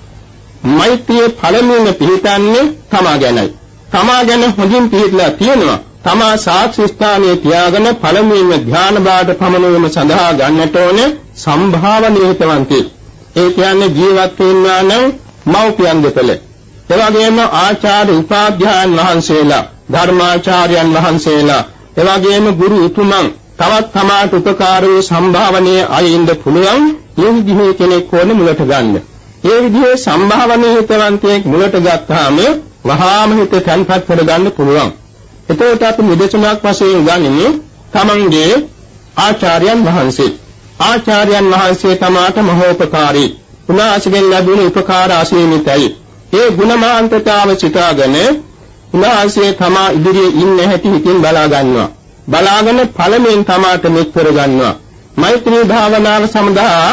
මෛත්‍රිය පළමුවෙන් පිළිපැන්නේ තමා ගැනයි. තමා ගැන හොඳින් පිළිපදලා තියෙනවා. තමා සාක්ෂි ස්ථානයේ තියාගෙන පළමුවෙන් ධ්‍යාන බවට පමනවීම සඳහා ගන්නට ඕනේ සම්භාවනීයතවන්ති. ඒ කියන්නේ ජීවත් වෙනවා නම් මව්පියන් දෙපළ. එවැගේම ආචාර්ය උපාධ්‍යායන් වහන්සේලා, ධර්මාචාර්යයන් වහන්සේලා, එවැගේම ගුරු උතුමන් තවත් තමාට උපකාර වූ සම්භාවනීය අය ඉන්න පුළුවන්. ඒ විදිහේ කෙනෙක් ඕන මුලට ගන්න. ඒ විදිහේ සම්භාවනීය හිතවන්තයෙක් මුලට ගත්තාම වහාම හිත තැන්පත් කරගන්න පුළුවන්. එතකොට අපි නිදර්ශනයක් වශයෙන් ගන්නේ තමන්ගේ ආචාර්යයන් වහන්සේ. ආචාර්යයන් වහන්සේ තමාට මහෝපකාරී. උන්වහන්සේගෙන් ලැබුණු උපකාර අසීමිතයි. ඒ ගුණමාන්තතාව සිතාගෙන උන්වහන්සේ තමා ඉදිරියේ ඉන්න හැටි හිතින් බලා ගන්නවා. බලාගෙන පළමුවෙන් තමාට මෙත් කර ගන්නවා. මෛත්‍රී භාවනාව සඳහා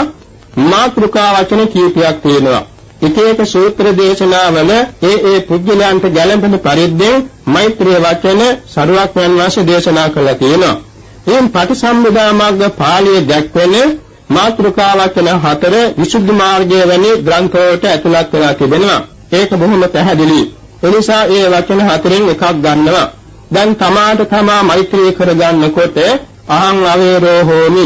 මාතෘකා වචන කීපයක් තියෙනවා. එක එක සූත්‍ර දේශනාවල ඒ පුද්ගලයන්ට ගැළපෙන පරිද්දෙන් මෛත්‍රී වචන සරුවක්යන් වහන්සේ දේශනා කළා තියෙනවා. එයින් පටිසම්භිදා මග්ග පාළියේ දැක්වෙන මාතෘකා වචන 4 විසුද්ධි මාර්ගය වැනි ග්‍රන්ථවලට ඇතුළත් වෙලා තිබෙනවා. ඒක බොහොම පැහැදිලි. ඒ නිසා ඒ වචන 4න් එකක් ගන්නවා. දැන් තමාට තමා මෛත්‍රී කරගන්නකොට අහං අවේරෝ හෝමි,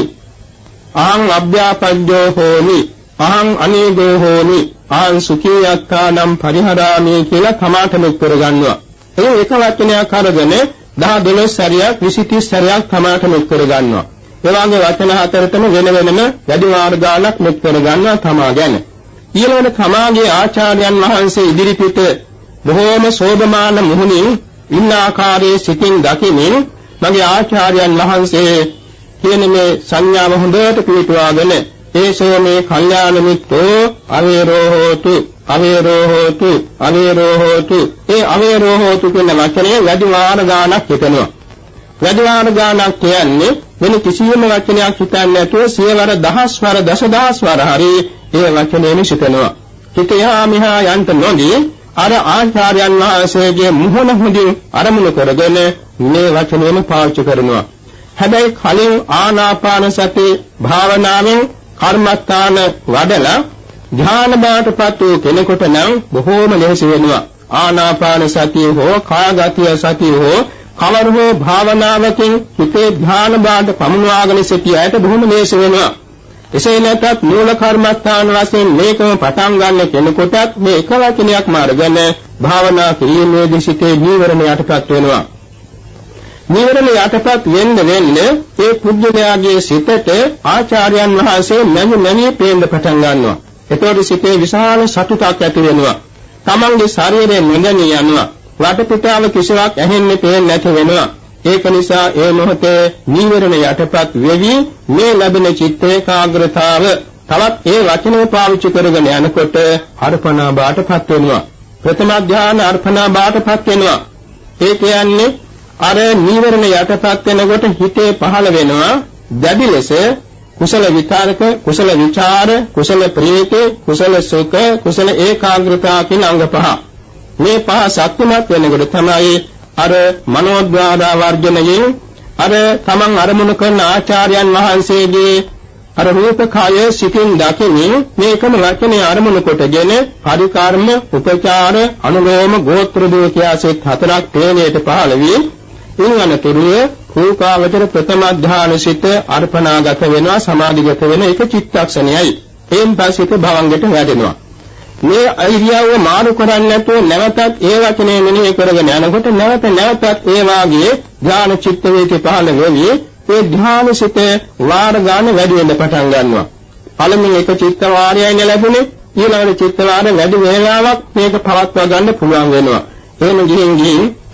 අහං අභ්‍යාපජ්ජෝ හෝමි, අහං අනීගෝ හෝමි, අහං සුඛී යත්තානම් පරිහරාමි කියලා තමාට මෙත් කරගන්නවා. ඒ එක වචනයක් අරගෙන 10-12 සැරයක් 20-30 සැරයක් තමාට මෙත් කරගන්නවා. ඒ වගේ වචන 4ටම වෙන වෙනම වැඩි වාර ගාණක් මෙත් කරගන්නවා තමා ගැන. ඊළඟට තමාගේ ආචාර්යයන් වහන්සේ ඉදිරිපිට බොහෝම සෝභමාන මුහුණින් ඉන්න ආකාරයේ සිතින් දකිමින් මගේ ආචාර්යයන් වහන්සේ කියන මේ සංඥාව හොඳට පිළිතුවාගෙන ඒසෝ මේ කල්යාණ මිත්‍රෝ අවේරෝ හෝතු, අවේරෝ හෝතු, අවේරෝ හෝතු. ඒ අවේරෝ හෝතු කියන වචනේ වැඩි වාර ගාණක් හිතනවා. වැඩි වාර ගාණක් කියන්නේ වෙන කිසියම් වචනයක් හිතන්නේ නැතුව සියවර දහස්වර දසදහස්වර හරි ඒ වචනේම හිතනවා. හිතයා මිහා යන්ත නොදී අර ආචාර්යයන් වහන්සේගේ මුහුණ හොඳින් අරමුණු කරගෙන මේ වචනේම පාවිච්චි කරනවා. හැබැයි කලින් ආනාපාන සති භාවනාවෙන් කර්මස්ථාන වඩලා ධ්‍යාන බාටපත් වූ කෙනෙකුට නම් බොහෝම ලෙහෙසි වෙනවා. ආනාපාන සතිය හෝ කායගතිය සතිය හෝ කවර හෝ භාවනාවකින් හිතේ ධ්‍යාන බාට පමුණවාගෙන සිටියට බොහොම ලෙහෙසි වෙනවා. එසේ නැත්නම් මූල කර්මස්ථාන වශයෙන් මේකම පටන් ගන්න කෙනෙකුටත් මේ එක වචනයක් මාර්ගන භාවනා කිරීමේදී සිටේ නීවරණ යටපත් වෙනවා. නීවරණ යටපත් වෙන්න ඒ පුද්ගලයාගේ සිතට ආචාර්යයන් වහන්සේ නැමී පේන්න පටන් ගන්නවා. එතකොට සිතේ විශාල සතුටක් ඇති වෙනවා. තමන්ගේ ශරීරයේ නොදැනී යනවා. වටපිටාව කිසිවක් ඇහෙන්නේ පේන්නේ නැති වෙනවා. ඒක නිසා ඒ මොහොතේ නීවරණ යටපත් වෙවි මේ ලැබෙන චිත්ත ඒකාග්‍රතාව තවත් ඒ වචනේ පාවිච්චි කරගෙන යනකොට අර්පණා බාටපත් වෙනවා. ප්‍රථම ධ්‍යාන අර්පණා බාටපත් වෙනවා. ඒ කියන්නේ අර නීවරණ යටපත් වෙනකොට හිතේ පහළ වෙනවා දැඩි ලෙස කුසල විචාරක, කුසල විචාර, කුසල ප්‍රීති, කුසල සුඛ, කුසල ඒකාග්‍රතාව කියන අංග පහ. මේ පහ ශක්තිමත් වෙනකොට තමයි අර මනෝද්වාර වර්ජනයෙන් අර තමන් අරමුණු කරන ආචාර්යයන් වහන්සේගේ අර රූපකාය සිතින් දකිමින් මේකම වචනේ අරමුණු කොටගෙන පරිකර්ම, උපචාර, අනුලෝම, ගෝත්‍ර දෝඛ්‍යාසෙත් 4ක් තේනේට පහළ වී ඊළඟටුරුව රූපාවචර ප්‍රථම ධ්‍යාන සිත අර්පණාගත වෙනවා, සමාධිගත වෙන එක චිත්තක්ෂණයයි. එයින් පස්සේ භවංගයට වැඩෙනවා. මේ අයිරියව මාරු කරන්නේ නැතුව නැවතත් ඒ වචනේ මෙනෙහි කරගෙන යනකොට නැවතත් ඒ වාගේ ධ්‍යාන චිත්ත වේකේ පහළ වෙවි ඒ ධ්‍යාන සිත වාර ගන්න වැඩි වෙන්න පටන් ගන්නවා. පළමුවෙන් එක චිත්ත වාරයයි ලැබුණේ, ඊළඟට චිත්ත වාර වැඩි වේලාවක් මේක පවත්වා ගන්න පුළුවන් වෙනවා. එහෙම ගිහින්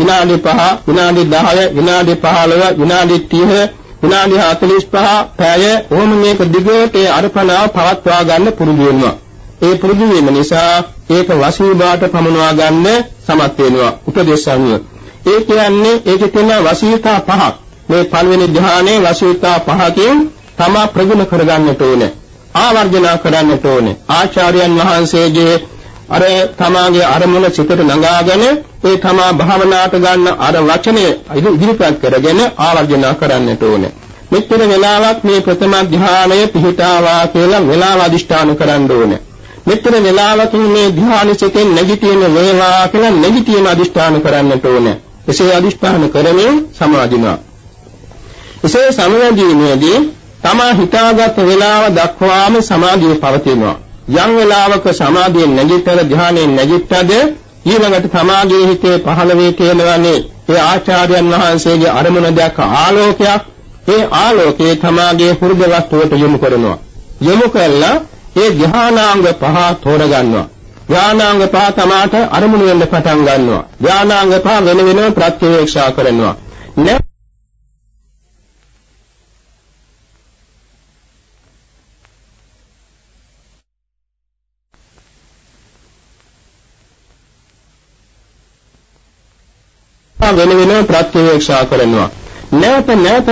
විනාඩි 5, විනාඩි 10, විනාඩි 15, විනාඩි 30, විනාඩි 45 පැය ඕම මේක දිගට අර්පණාව පවත්වා ගන්න පුරුදු වෙනවා. ඒ පුරුදු වීම නිසා ඒක වශී බාට පමුණවා ගන්න සමත් වෙනවා. උපදේශ අනුව. ඒ කියන්නේ ඒකේ තියෙන වශීතා පහක්. මේ පළවෙනි ධ්‍යානයේ වශීතා පහකින් තමා ප්‍රගුණ කරගන්නට ඕනේ. ආවර්ජනා කරන්නට ඕනේ. ආචාර්යයන් වහන්සේගේ අර තමාගේ අරමුණ සිතට නඟාගෙන ඒ තමා භාවනාවට ගන්න අර වචනේ ඉදිරිපත් කරගෙන ආවර්ජනා කරන්නට ඕනේ. මෙච්චර වෙලාවක් මේ ප්‍රථම ධ්‍යානය පිහිටාවා කියලා වෙලාව අදිෂ්ඨාන කරන්න ඕනේ. මෙච්චර වෙලාවකින් මේ ධ්‍යාන සිතෙන් නැගිටින වේවා කියලා නැගිටීම අදිෂ්ඨාන කරන්නට ඕනේ. එසේ අදිෂ්ඨාන කරමින් සමාධිමා. එසේ සමාධියේදී තමා හිතාගත් වේලාව දක්වාම සමාධිය පවතිනවා. යම් වෙලාවක සමාධියෙන් නැගිටතර ධ්‍යානයෙන් නැගිටතද ඊළඟට සමාධියේ හිතේ පහළ වේ කියනවානේ ඒ ආචාර්යයන් වහන්සේගේ අරමුණ දැක ආලෝකයක්. ඒ ආලෝකයේ තමාගේ හෘද වස්තුවට යොමු කරනවා. යොමු කළා ඒ ධ්‍යානාංග පහ තෝරගන්නවා. ධ්‍යානාංග පහ තමාට අරමුණු වෙන්න පටන් ගන්නවා. ධ්‍යානාංග පහ වෙන වෙනම ප්‍රත්‍යවේක්ෂා කරනවා. වෙන වෙනම ප්‍රත්‍යවේක්ෂා කරනවා. නැවත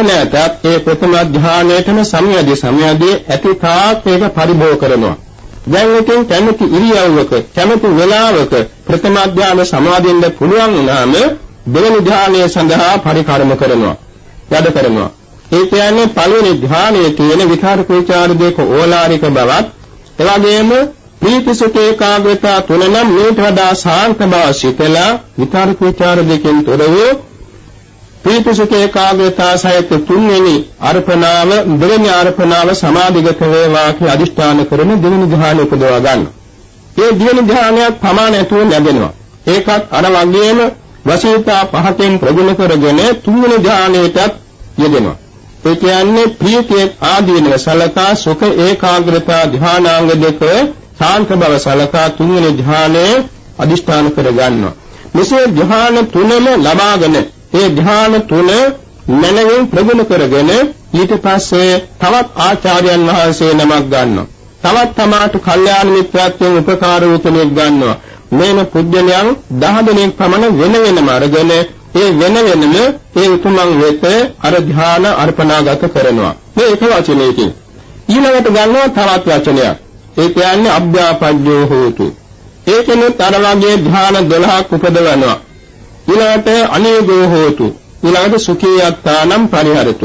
ඒ ප්‍රථම ධ්‍යානයේතම සමයදී ඇති තාක් ඒක පරිභෝග කරනවා. දැන් එකෙන් කැමති ඉරියව්වක කැමති වෙලාවක ප්‍රථම ධ්‍යාන සමාදින්න පුළුවන් වුණාම දෙවෙනි ධ්‍යානය සඳහා පරිකරම කරනවා. වැඩ කරනවා. ඒ කියන්නේ පළවෙනි ධ්‍යානයේ තියෙන විචාර ප්‍රචාර දෙක ඕලාරික බවත් එවැගේම ප්‍රීති සුඛ ඒකාග්‍රතාව තුන නම් මේට වඩා සාන්ත බව සිතලා විචාර ප්‍රචාර දෙකෙන් තොර වූ ප්‍රීති සුඛ ඒකාග්‍රතාව සහිත තුන්වෙනි අර්පණාව දෙවෙනි අර්පණාව සමාධිගත වේවා කියලා අදිෂ්ඨාන කරන දෙවෙනි ධ්‍යානෙ උපදවා ගන්න. ඒ දෙවෙනි ධ්‍යානයක් ප්‍රමාණයතුව ලැබෙනවා. ඒකත් අර වගේම වශීතා පහකින් ප්‍රගුණ කරගෙන තුන්වෙනි ධ්‍යානෙටත් යෙදෙනවා. ඒ කියන්නේ ප්‍රීතිය ආදීනව සලකා සුඛ ඒකාග්‍රතාව ධ්‍යානාංග දෙක සාන්ත බව සලකා තුන්වෙනි ධ්‍යානයේ අදිෂ්ඨාන කර ගන්නවා. මෙසේ ධ්‍යාන තුනම ලබාගෙන ඒ ධ්‍යාන තුන මනමින් ප්‍රගුණ කරගෙන ඊට පස්සේ තවත් ආචාර්යයන් වහන්සේ නමක් ගන්නවා. තවත් තමාට කල්යාණ මිත්‍රත්වයෙන් උපකාර වූ කෙනෙක් ගන්නවා. මේන පුජ්‍යලයන් 10 දෙනෙක් පමණ වෙන වෙනම අරගෙන ඒ වෙන වෙනම ඒ උතුමන් වෙත අර ධ්‍යාන අර්පණාගත කරනවා. මේ එක වචනයකින් ඊළඟට ගන්නවා තවත් වචනයක්. ඒ කියන්නේ අභ්‍යාපජ්ජෝ හෝතු. ඒකෙනුත් අර වගේ ධ්‍යාන 12ක් උපදවනවා. ඊළඟට අනේගෝ හෝතු. ඊළඟට සුඛියත්තානම් පරිහරතු.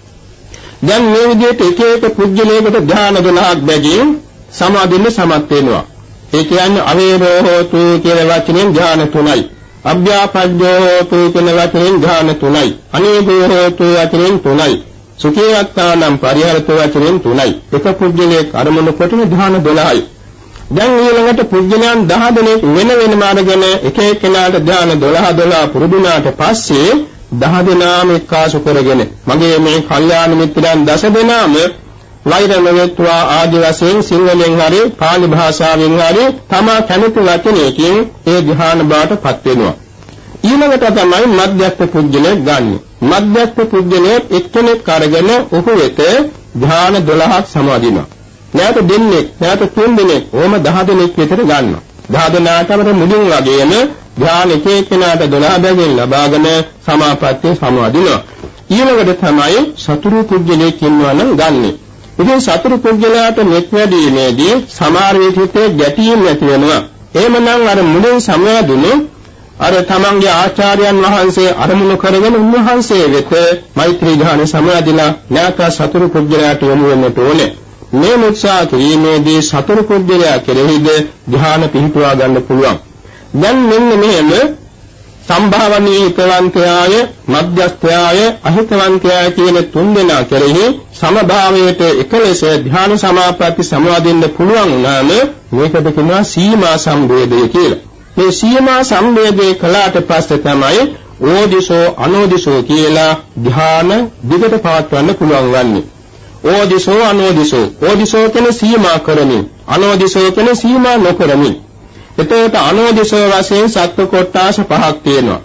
දැන් මේ විදිහට එක එක පුජ්‍යලයකට ධ්‍යාන 12ක් බැගින් සමාදින්න සමත් වෙනවා. ඒ කියන්නේ අවේරෝ හෝතු කියන වචනෙන් ධ්‍යාන 3යි. අභ්‍යාපජ්ජෝ හෝතු කියන වචනෙන් ධ්‍යාන 3යි. අනේගෝ හෝතු වචනෙන් 3යි. සුඛියත්තානම් පරිහරතු වචනෙන් 3යි. එක පුජ්‍යලයක අරමුණු කොටන ධ්‍යාන 12යි. දැන් ඊළඟට පුජ්‍යලයන් 10 දෙනෙක් වෙන වෙනම අරගෙන එක එක්කෙනාට ධ්‍යාන 12 පුරුදුනාට පස්සේ 10 දෙනාම එක්කාසු කරගෙන මගේ මේ කල්යාණ මිත්‍රයන් 10 දෙනාම වෛර නොවෙත්වා ආදි වශයෙන් සිංහලෙන් හරි පාලි භාෂාවෙන් හරි තමා කැමති වචනයකින් ඒ ධ්‍යාන බාටපත් වෙනවා. ඊළඟට තමයි මධ්‍යස්ථ පුජ්‍යලයක් ගන්න. මධ්‍යස්ථ පුජ්‍යලයේ එක්කෙනෙක් අරගෙන ඔහු වෙත ධ්‍යාන 12ක් සමාදිනවා. නැවත දෙන්නෙක් නැවත තුන් දෙනෙක් ඕම 10 දෙනෙක් විතර ගන්නවා. 10 දෙනාටම මුලින් වගේම ධ්‍යාන එක එක්කෙනාට 12 බැගින් ලබාගෙන සමාපත්තිය සමාදිනවා. ඊළඟට තමයි සතුරු පුජ්‍යලයක් ඉන්නවා නම් ගන්නෙ. ඉතින් සතුරු පුජ්‍යලයාට මෙත් වැඩීමේදී සමහර විට ගැටීම් ඇති වෙනවා. එහෙමනම් අර මුලින් සමාදුණු අර තමන්ගේ ආචාර්යයන් වහන්සේ අරමුණු කරගෙන උන්වහන්සේ වෙත මෛත්‍රී ධ්‍යාන සමාදිලා නැවත සතුරු පුජ්‍යලයාට යොමු වෙන්නට ඕනේ. මේ මුත්‍සා කිරීමේදී සතර කුද්ධලයා කෙරෙහිද ධ්‍යාන පිහිටුවා ගන්න පුළුවන්. දැන් මෙන්න මෙහෙම සම්භාවනීය හිතවන්තයාය, මධ්‍යස්ථයාය, අහිතවන්තයාය කියන තුන් දෙනා කෙරෙහි සමභාවයට එකලෙස ධ්‍යාන සමාපatti සමාදින්න පුළුවන් වුණාම මේකට කියනවා සීමා සම්වේදය කියලා. මේ සීමා සම්වේදේ කළාට පස්සේ තමයි ඕදිසෝ අනෝදිසෝ කියලා ධ්‍යාන දිගට පවත්වන්න පුළුවන් වන්නේ. ඕදිසෝ අනෝදිසෝ. ඕදිසෝ කියන සීමා කරමින්, අනෝදිසෝ කියන සීමා නොකරමින්. එතකොට අනෝදිසෝ වශයෙන් සත්ව කොටාස පහක් තියෙනවා.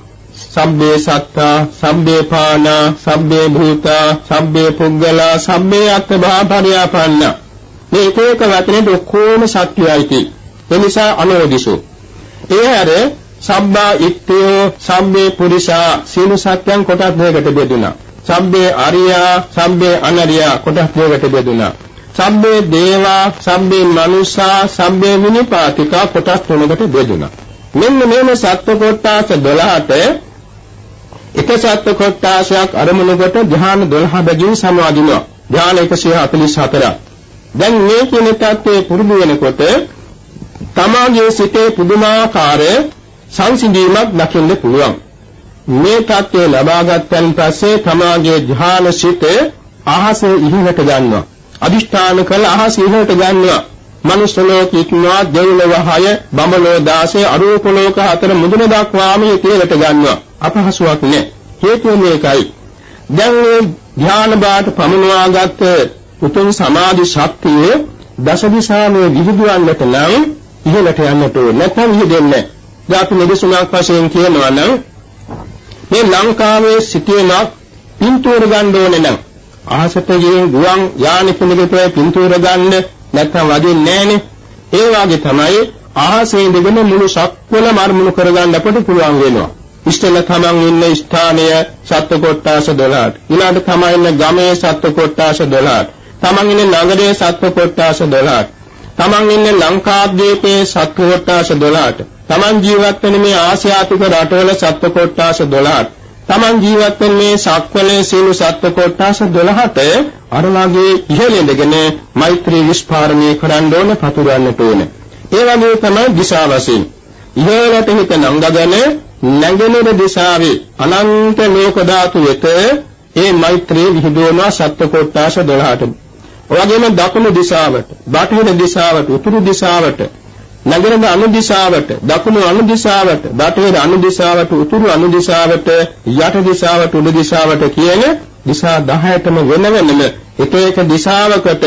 සබ්බේ සත්තා සබ්බේ පානා සබ්බේ භූතා සබ්බේ පුද්ගලා සබ්බේ අත්ථභා පරියාපන්න මේ එක වචනේ ඔක්කොම සත්‍යයයි තියෙන්නේ. ඒ නිසා අනෝදිසෝ. ඒ හැර සබ්බා ඉත්තයෝ සබ්බේ පුරිසා සීල සත්‍යයන් කොටස් දෙකකට බෙදුණා. සබ්බේ අරියා සබ්බේ අනරියා කොටස් දෙකකට බෙදුණා. සබ්බේ දේවා සබ්බේ මනුෂ්‍යා සබ්බේ විනිපාතිකා කොටස් තුනකට බෙදුණා. මෙන්න මේ සත්‍ය කොටස් 12ට එක සත්‍ය කොටසක් අරමුණු කොට ධ්‍යාන 12 බැගින් සමාදිනවා. ධ්‍යාන 144. දැන් මේ කියන තත්ත්වයේ පුරුදු වෙනකොට තමාගේ සිතේ පුදුමාකාර සංසිඳීමක් දකින්න පුළුවන්. මේ තත්ත්වය ලබාගත්තන් පස්සේ තමාගේ ධ්‍යාන සිත අහසේ ඉහළට ගන්නවා. අදිෂ්ඨාන කළ අහස ඉහළට ගන්නවා. මනුෂ්‍ය ලෝක ඉක්මවා දෙව්ලොව 6 බඹලෝ 16 අරූප ලෝක 4 මුදුන දක්වාම ඉහළට ගන්නවා. අපහසුයක් නෑ. හේතුව මේකයි. දැන් මේ ධ්‍යාන බාට පමුණවාගත් උතුම් සමාධි ශක්තිය දස දිශාවේ විහිදුවන්නට නම් ඉහළට යන්නට ඕනේ. නැත්නම් විහිදෙන්නේ නැහැ. අපි නිදසුනක් වශයෙන් කියනවා නම් මේ ලංකාවේ සිටින පින්තූර ගන්න ඕනේ නම් අහසට ගිහින් ගුවන් යානෙ පිළිගතේ පින්තූර ගන්න නැත්නම් වදින්නේ නැහනේ. ඒ වගේ තමයි අහසේ ඉඳගෙන මුළු සක්වල මර්මුණු කරගන්න අපට පුළුවන් වෙනවා. ඉස්තල තමන් ඉන්න ස්ථානය සත්ත්ව කොට්ටාස 12ට. ඊළඟට තමයි ඉන්න ගමේ සත්ත්ව කොට්ටාස 12ට. තමන් ඉන්න නගරයේ සත්ත්ව කොට්ටාස 12ට. තමන් ඉන්න ලංකාද්වීපයේ සත්ත්ව කොට්ටාස 12ට. තමන් ජීවත් වෙන මේ ආසියාතික රටවල සත්ත්ව කොට්ටාස 12ට. තමන් ජීවත් වෙන මේ සක්වලේ සීළු සත්ත්ව කොට්ටාස 12ට අර වාගේ ඉහළ ඉඳගෙන මෛත්‍රී විස්පාරණය කරන්න ඕන පතුරවන්නට ඕන. ඒ වගේ තමයි දිශා වශයෙන් ඉහළට හිත නංගගෙන නැගෙනහිර දිශාවේ අනන්ත ලෝක ධාතු වෙත ඒ මෛත්‍රී විහිදුවනවා සත්ත්ව කොට්ටාස 12ට. ඔයගෙම දකුණු දිශාවට, බටහිර දිශාවට, උතුරු දිශාවට, නගරද අනු දිශාවට, දකුණු අනු දිශාවට, බටහිර අනු දිශාවට, උතුරු අනු දිශාවට, යට දිශාවට, උඩ දිශාවට කියන දිශා 10ටම වෙන වෙනම එක එක දිශාවකට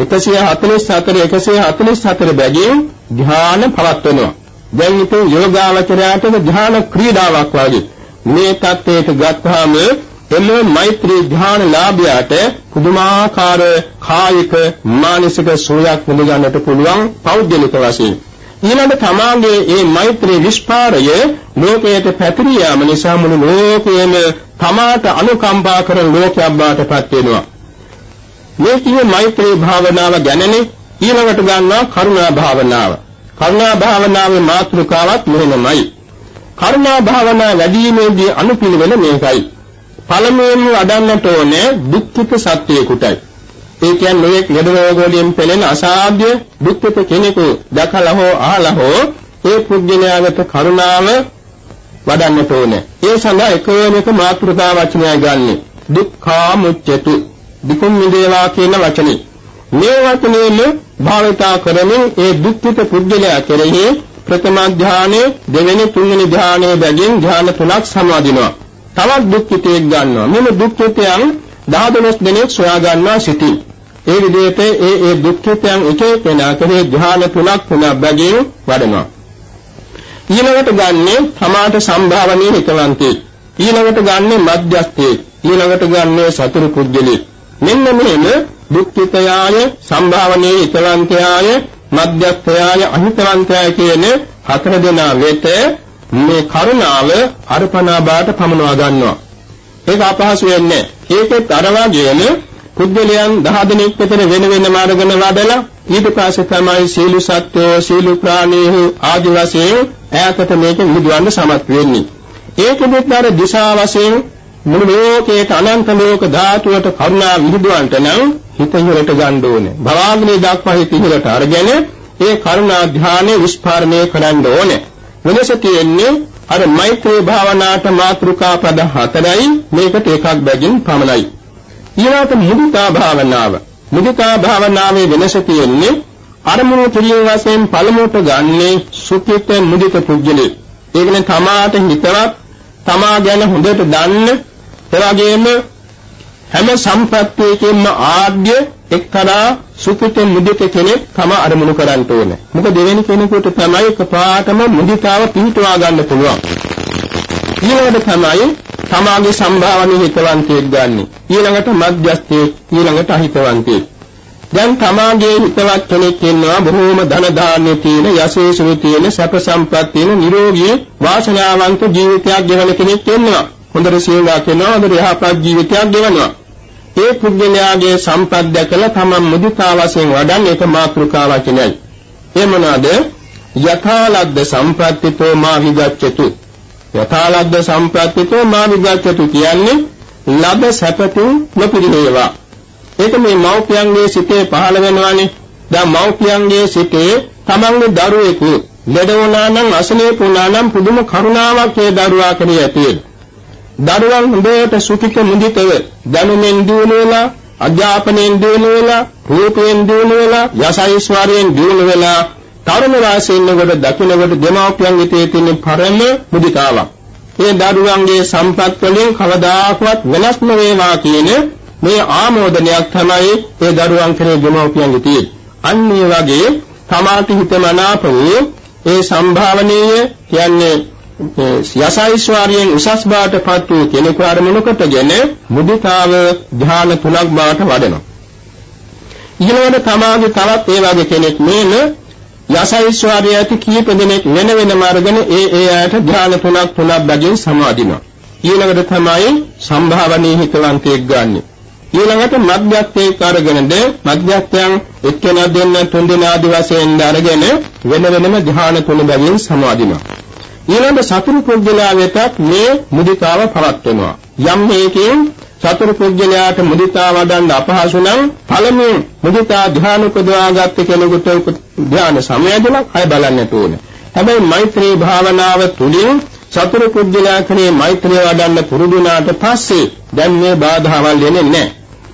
144 බැගින් ධ්‍යාන පවත්වනවා. දැන් ඉතින් යෝගාවචරයට ධ්‍යාන ක්‍රීඩාවක් වගේ මේ තත්ත්වයට ගත්තාම එම මෛත්‍රී ධ්‍යාන ලාභයට පුදුමාකාර කායික මානසික සුවයක් විඳගන්නට පුළුවන් පෞද්ගලික වශයෙන්. ඊළඟ තමාගේ මේ මෛත්‍රී විස්පාරය ලෝකයට පැතිරී යාම නිසා මුළු ලෝකයේම තමාට අනුකම්පා කරන ලෝකයක් බවට පත් වෙනවා. මේ කියේ මෛත්‍රී භාවනාව ගැනනේ ඊළඟට ගන්නවා කරුණා භාවනාව. කරුණා භාවනාවේ මාතෘකාවත් මෙහෙමයි. කරුණා භාවනාව වැඩිීමේදී අනුපිළිවෙල මේකයි. පළමුවෙන්ම වඩන්නට ඕනේ දුක්ඛිත සත්‍යයකටයි. ඒ කියන්නේ මේ ලෙඩ රෝග වලින් පෙළෙන අසාධ්‍ය දුක්ඛිත කෙනෙකු දැකලා හෝ අහලා හෝ ඒ පුද්ගලයාට කරුණාව වඩන්නට ඕනේ. ඒ සඳහා එකම එක මාතෘකා වචනය ගන්නෙ. දුක්ඛා මුච්චතු. දුකින් මිදේවා කියන වචනේ. මේ වචනේම භාවිතා කරමින් ඒ දුක්ඛිත පුද්ගලයා කෙරෙහි ප්‍රථම ධානයේ දෙවෙනි තුන්වෙනි ධානයේ බැගින් ධාන තුනක් සමාදිනවා. තවත් දුක්ඛිතයක් ගන්නවා. මෙන්න දුක්ඛිතයන් 10 දෙනෙක් සොයා ගන්නවා සිටින්. ඒ විදිහට ඒ දුක්ඛිතයන් එක එකනා කරේ ධ්‍යාන තුනක් බැගින් වඩනවා. ඊළඟට ගන්නේ සමාත සම්භාවනීය හිතවන්තේ. ඊළඟට ගන්නේ මධ්‍යස්ථේ. ඊළඟට ගන්නේ සතුරු කුජ්ජලේ. මෙන්න මෙහෙම දුක්ඛිතයාය සම්භාවනීය හිතවන්තයාය මධ්‍යස්ථයාය අහිතවන්තයාය කියන 4 දෙනා වෙත මේ කරුණාව අර්පණා බාට පමනවා ගන්නවා. ඒක අපහසු වෙන්නේ. ඒකත් අර වගේම කුද්දලයන් 10 දෙනෙක් විතර වෙන වෙන මාර්ගන වඩලා ඊට පස්සේ තමයි සීල සත්‍යෝ සීල ප්‍රාණීහි ආදි වශයෙන් ඈතට මේක විදුවන්න සමත් වෙන්නේ. ඒකෙත් අර දිශා වශයෙන් මුළු ලෝකයේ අනන්ත ලෝක ධාතුවට කරුණා විදුවන්ට නම් හිත ඉහළට ගන්න ඕනේ. භවග්නේ දක්වා හිත ඉහළට අරගෙන ඒ කරුණා ධානය විස්පාරණය කරන්න ඕනේ. වෙනස තියෙන්නේ අර මෛත්‍රී භාවනාවට මාතෘකා පද 4යි මේකට එකක් බැගින් පමණයි. ඊළඟට මුදිතා භාවනාව. මුදිතා භාවනාවේ වෙනස තියෙන්නේ අරමුණු පිළිවෙල වශයෙන් පළමුවට ගන්නේ සුඛිත මුදිත පුජ්‍යලේ. ඒ කියන්නේ තමාට හිතවත් තමා ගැන හොඳට දන්න එවැගේම හැම සම්පත්තියකින්ම ආඩ්‍ය එක්තරා සුඛිත මුදිත කෙනෙක් තම අරමුණු කරන්න ඕනේ. මොකද දෙවෙනි කෙනෙකුට තමයි එකපාරටම මුදිතාව පිහිටවා ගන්න පුළුවන්. ඊළඟට තමයි තමාගේ සම්භාවනීය හිතවන්තයෙක් ගන්න. ඊළඟට මධ්‍යස්ථයෙක්, ඊළඟට අහිතවන්තයෙක්. දැන් තමාගේ හිතවත් කෙනෙක් ඉන්නවා බොහෝම ධන දාන්‍ය තියෙන, යසීසුරු තියෙන, සැප සම්පත් තියෙන, නිරෝගී වාසනාවන්ත ජීවිතයක් ගෙවන කෙනෙක් ඉන්නවා. හොඳට සීලයක් කරනවා, හොඳට යහපත් ජීවිතයක් ගෙවනවා. ඒ පුද්ගලයාගේ සම්පත් දැකලා තමන් මුදිතා වශයෙන් වඩන්නේ ඒක මාතෘකා වචනයයි. ඒ මොනවාද? යථාලද්ද සම්ප්‍රත්තිතෝ මා විගච්ඡතු. යථාලද්ද සම්ප්‍රත්තිතෝ මා විගච්ඡතු කියන්නේ ලබ සැපතුන් නොපිරිනේවා. ඒක මේ මව්පියන්ගේ සිතේ පහළ වෙනවානේ. දැන් මව්පියන්ගේ සිතේ තමන්ගේ දරුවෙකු ලෙඩ වුණා නම්, අසනීප වුණා නම් පුදුම කරුණාවක් ඒ දරුවා කෙරෙහි ඇති වෙනවා. දරුවන් හොඳට සුඛිත මුදිතව දැනුමෙන් දියුණු වෙලා, අධ්‍යාපනයෙන් දියුණු වෙලා, රූපයෙන් දියුණු වෙලා, යසයිස්වරයෙන් දියුණු වෙලා, තරුණ වාසයෙන් කොට දකින්නකොට දෙමාපියන් හිතේ තියෙන පරම මුදිතාවක්. ඒ දරුවන්ගේ සම්පත් වලින් කවදාකවත් වෙනස් නොවේවා කියන මේ ආමෝදනයක් තමයි ඒ දරුවන් කෙරේ දෙමාපියන්ගේ තියෙන්නේ. අන්න ඒ වගේ තමාට හිතමනාප වූ ඒ සම්භාවනීය කියන්නේ යසයිස්වරයෙන් උසස් බාටපත් වූ කෙනෙකු අරමුණු කොටගෙන මුදිතාව ධ්‍යාන තුනක් බාට වඩනවා. ඊළඟට තමාගේ තවත් ඒ වගේ කෙනෙක් මේන යසයිස්වරය ඇති කීප දෙනෙක් වෙන වෙනම අරගෙන ඒ ආයත ධ්‍යාන තුනක් බැගින් සමාදිනවා. ඊළඟට තමයි සම්භාවනීය හිතවන්තයෙක් ගන්නෙ. ඊළඟට මධ්‍යස්ථයෙක් අරගෙනද මධ්‍යස්ථයන් එක්කෙනා දෙන්න තුන් දෙනා ආදි වශයෙන් අරගෙන වෙන වෙනම ධ්‍යාන තුන බැගින් සමාදිනවා. ඊළඟ සතුරු පුද්ගලයා වෙතත් මේ මුදිතාව පවත්වනවා. යම් මේකෙන් සතුරු පුද්ගලයාට මුදිතාව වඩන්න අපහසු නම් පළමුව මුදිතා ධ්‍යාන උපදවාගත් කෙනෙකුට ධ්‍යාන සමයදලා අය බලන්නට ඕනේ. හැබැයි මෛත්‍රී භාවනාව තුළින් සතුරු පුද්ගලයා කෙරේ මෛත්‍රිය වඩන්න පුරුදුනාට පස්සේ දැන් මේ බාධාවල් එන්නේ නැහැ.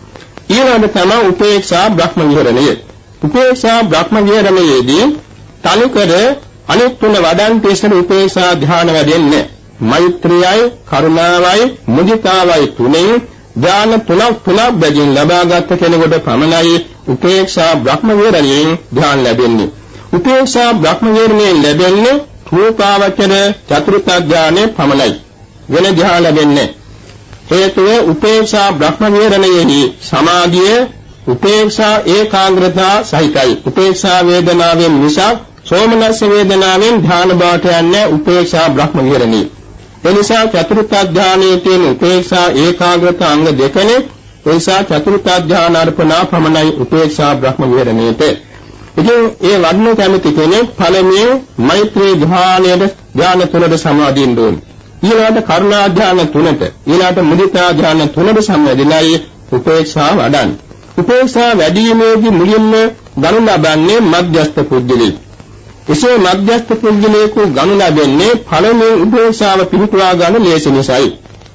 ඊළඟට තමයි උපේක්ෂා බ්‍රහ්ම විහරණය. උපේක්ෂා බ්‍රහ්ම විහරණයේදී තනිකර අනිත් තුන වඩන් තේසන උපේක්ෂා ධ්‍යාන වැඩෙන්නේ. මෛත්‍රියයි, කරුණාවයි, මුදිතාවයි තුනේ ධ්‍යාන තුනක් බැගින් ලබාගත් කෙනෙකුට පමණයි උපේක්ෂා බ්‍රහ්ම විහරණයෙන් ධ්‍යාන ලැබෙන්නේ. උපේක්ෂා බ්‍රහ්ම විහරණයෙන් ලැබෙන්නේ රූපාවචර චතුර්ථ ධ්‍යානෙ පමණයි. වෙන ධ්‍යාන ලැබෙන්නේ. හේතුව උපේක්ෂා බ්‍රහ්ම විහරණයෙහි සමාධිය උපේක්ෂා ඒකාග්‍රතාව සහිතයි. උපේක්ෂා වේදනාවෙන් නිසා සෝමනස්ස වේදනාවෙන් ධ්‍යාන බවට යන්නේ උපේක්ෂා බ්‍රහ්ම විහරණී. එනිසා චතුර්ථ ධ්‍යානයේ තියෙන උපේක්ෂා ඒකාග්‍රතාව අංග දෙකනේ. ඒ නිසා චතුර්ථ ධ්‍යාන අර්පණා පමණයි උපේක්ෂා බ්‍රහ්ම විහරණීට. ඉතින් ඒ වඩන කැමති කෙනෙක් පළමුවෙන් මෛත්‍රී ධ්‍යාන තුනට සමාදින්න ඕනේ. ඊළඟට කරුණා ධ්‍යාන තුනට, ඊළඟට මුදිතා ධ්‍යාන තුනට සම්බන්ධයි උපේක්ෂා වඩන්නේ. උපේක්ෂා වැඩිීමේදී මුලින්ම ගනු ලබන්නේ මධ්‍යස්ථ පුද්ගලෙක්. එසේ මධ්‍යස්ථ පුද්ගලයෙකු ගනු ලැබෙන්නේ පළමුවෙන් උපේක්ෂාව පිහිටුවා ගන්න ලේසි නිසායි.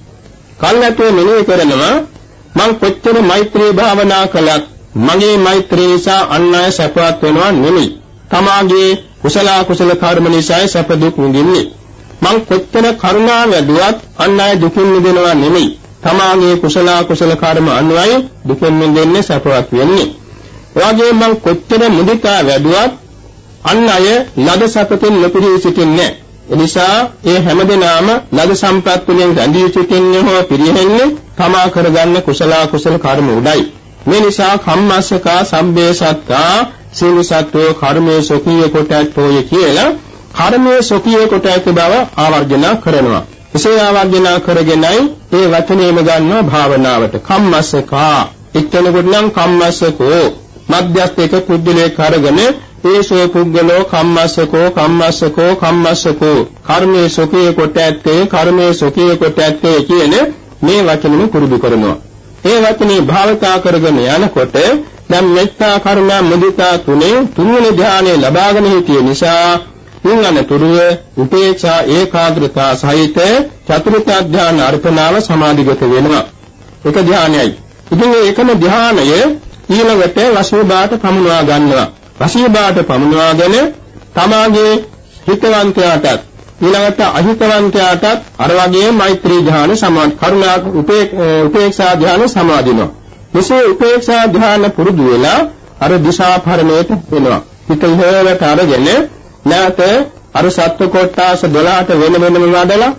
කල්ැතේ මෙනෙහි කරනවා මං කොච්චර මෛත්‍රී භාවනා කළත් මගේ මෛත්‍රී නිසා අන් අය සැපවත් වෙනවා නෙමෙයි. තමාගේ කුසල කර්ම නිසා සැප දුක් විඳින්නේ. මං කොච්චර කරුණා වැඩුවත් අන් අය දුකින් මිදෙනවා නෙමෙයි. තමාගේ කුසල කර්ම අනුවයි දුකින් මිදෙන්නේ සැපවත් වෙන්නේ. එවාගේ මං කොච්චර මුදිතා වැඩුවත් අන් අය ලද සැපතෙන් නොපිරී සිටින්නේ. එනිසා ඒ හැමදෙනාම ලද සම්පත් වලින් රැඳී සිටින්නේ හෝ පිරිහෙන්නේ තමා කරගන්න කුසල කර්ම උඩයි. මේ නිසා කම්මස්සකා සම්බේ සත්තා සීල සත්වෝ කර්මයේ සොකීය කොට ඇත්තෝය කියලා කර්මයේ සොකීය කොට ඇති බව ආවර්ජන කරනවා. එසේ ආවර්ජන කරගෙනයි ඒ වචනේම ගන්නවා භාවනාවට. කම්මස්සකා එක්කෙනෙකුට නම් කම්මස්සකෝ මධ්‍යස්ථ එක පුද්ගලයෙක් අරගෙන ඒසෝ පුද්ගලෝ කම්මස්සකෝ කර්මයේ සොකීය කොට ඇත්තේ කියන මේ වචනෙම පුරුදු කරනවා. ඒ වචනේ භාවිතා කරගෙන යනකොට දැන් මෙත්තා කරුණා මුදිතා තුනේ තුන්වෙනි ධ්‍යානය ලබාගෙන සිටිය නිසා ඊළඟතුරුව උපේක්ෂා ඒකාග්‍රතාව සහිත චතුර්ථ ධ්‍යාන අර්පණාව සමාධිගත වෙනවා. එක ධ්‍යානයයි. ඉතින් මේ එකම ධ්‍යානය ඊළඟට වශීභාට පමුණවා ගන්නවා. වශීභාට පමුණවාගෙන තමාගේ හිතවන්තයාටත් ඊළඟට අහිතවන්තයාටත් අර වගේ මෛත්‍රී ධ්‍යාන සමාධි කරුණා උපේක්ෂා ධ්‍යාන සමාදිනවා. මෙසේ උපේක්ෂා ධ්‍යාන පුරුදු වෙලා අර දිශාපරණයට වෙනවා. හිත ඉහළට අරගෙන නැවත අර සත්ව කොටාස 12ට වෙන වෙනම වඩලා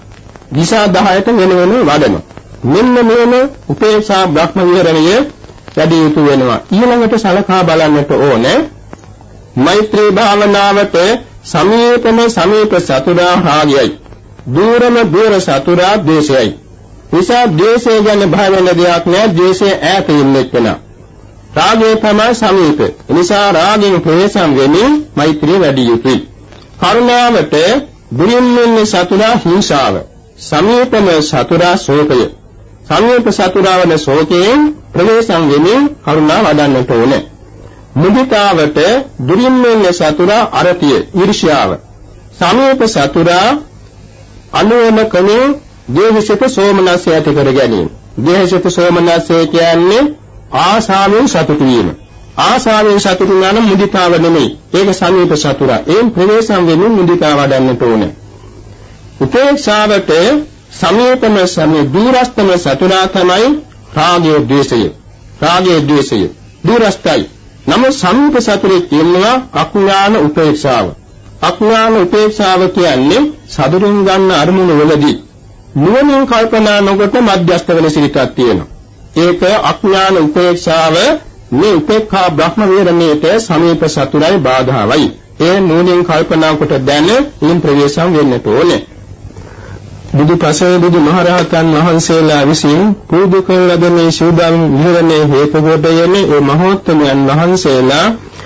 දිශා 10ට වෙන වෙන වඩනවා. මෙන්න මේන උපේක්ෂා බ්‍රහ්ම විහරණය වැඩි යුතු වෙනවා. ඊළඟට සලකා බලන්නට ඕනේ මෛත්‍රී භාවනාවට සමීප සතුරා රාගයයි. දූරම දූර සතුරා ද්වේෂයයි. නිසා ද්වේෂය ගැන භය වෙන දෙයක් නෑ. ද්වේෂය ඈත ඉන්නෙත් වෙනවා. රාගය තමයි සමීප. නිසා රාගයෙන් ප්‍රවේශම් වෙමින් මෛත්‍රිය වැඩි යුතුයි. කරුණාවට දුරින් ඉන්න සතුරා හිංසාව. සමීපම සතුරා ශෝකය. සමීප සතුරා වන ශෝකයෙන් ප්‍රවේශම් වෙමින් කරුණාව වඩන්නට ඕනේ. මුදිතාවට දුරින් ඉන්න සතුරා අරතිය ඊර්ෂ්‍යාව. සමීප සතුරා අනුවමකනේ දේහසිත සෝමනස්ය ඇති කර ගැනීම. දේහසිත සෝමනස්ය කියන්නේ ආශාවෙන් සතුටු වීම. ආශාවෙන් සතුටු වන මුදිතාව නෙමෙයි. ඒක සමීප සතුරා. ඒන් ප්‍රවේශම් වෙමින් මුදිතාව වඩන්නට ඕනේ. උපේක්ෂාවට සමීපම දුරස්තම සතුරා තමයි රාගය ද්වේෂය. රාගය ද්වේෂය දුරස්තයි. නම සමීප සතුරේ කියනවා අඥාන උපේක්ෂාව. අඥාන උපේක්ෂාව කියන්නේ සතුටින් ගන්න අරමුණු වලදී නුවණින් කල්පනා නොකොට මධ්‍යස්ථ වෙන සිතක් තියෙනවා. ඒක අඥාන උපේක්ෂාව. මේ උපේක්ඛා බ්‍රහ්ම විහරණයට සමීප සතුරයි බාධාවයි. ඒ නුවණින් කල්පනා කොට දැන ඉන් ප්‍රවේශම් වෙන්නට ඕනේ. බුදුපසේ බුදු මහරහතන් වහන්සේලා විසින් පුරුදු කරන ලද මේ සූදානම් විහරණයේ හේතු කොට යන්නේ ඒ මහෝත්තමයන් වහන්සේලා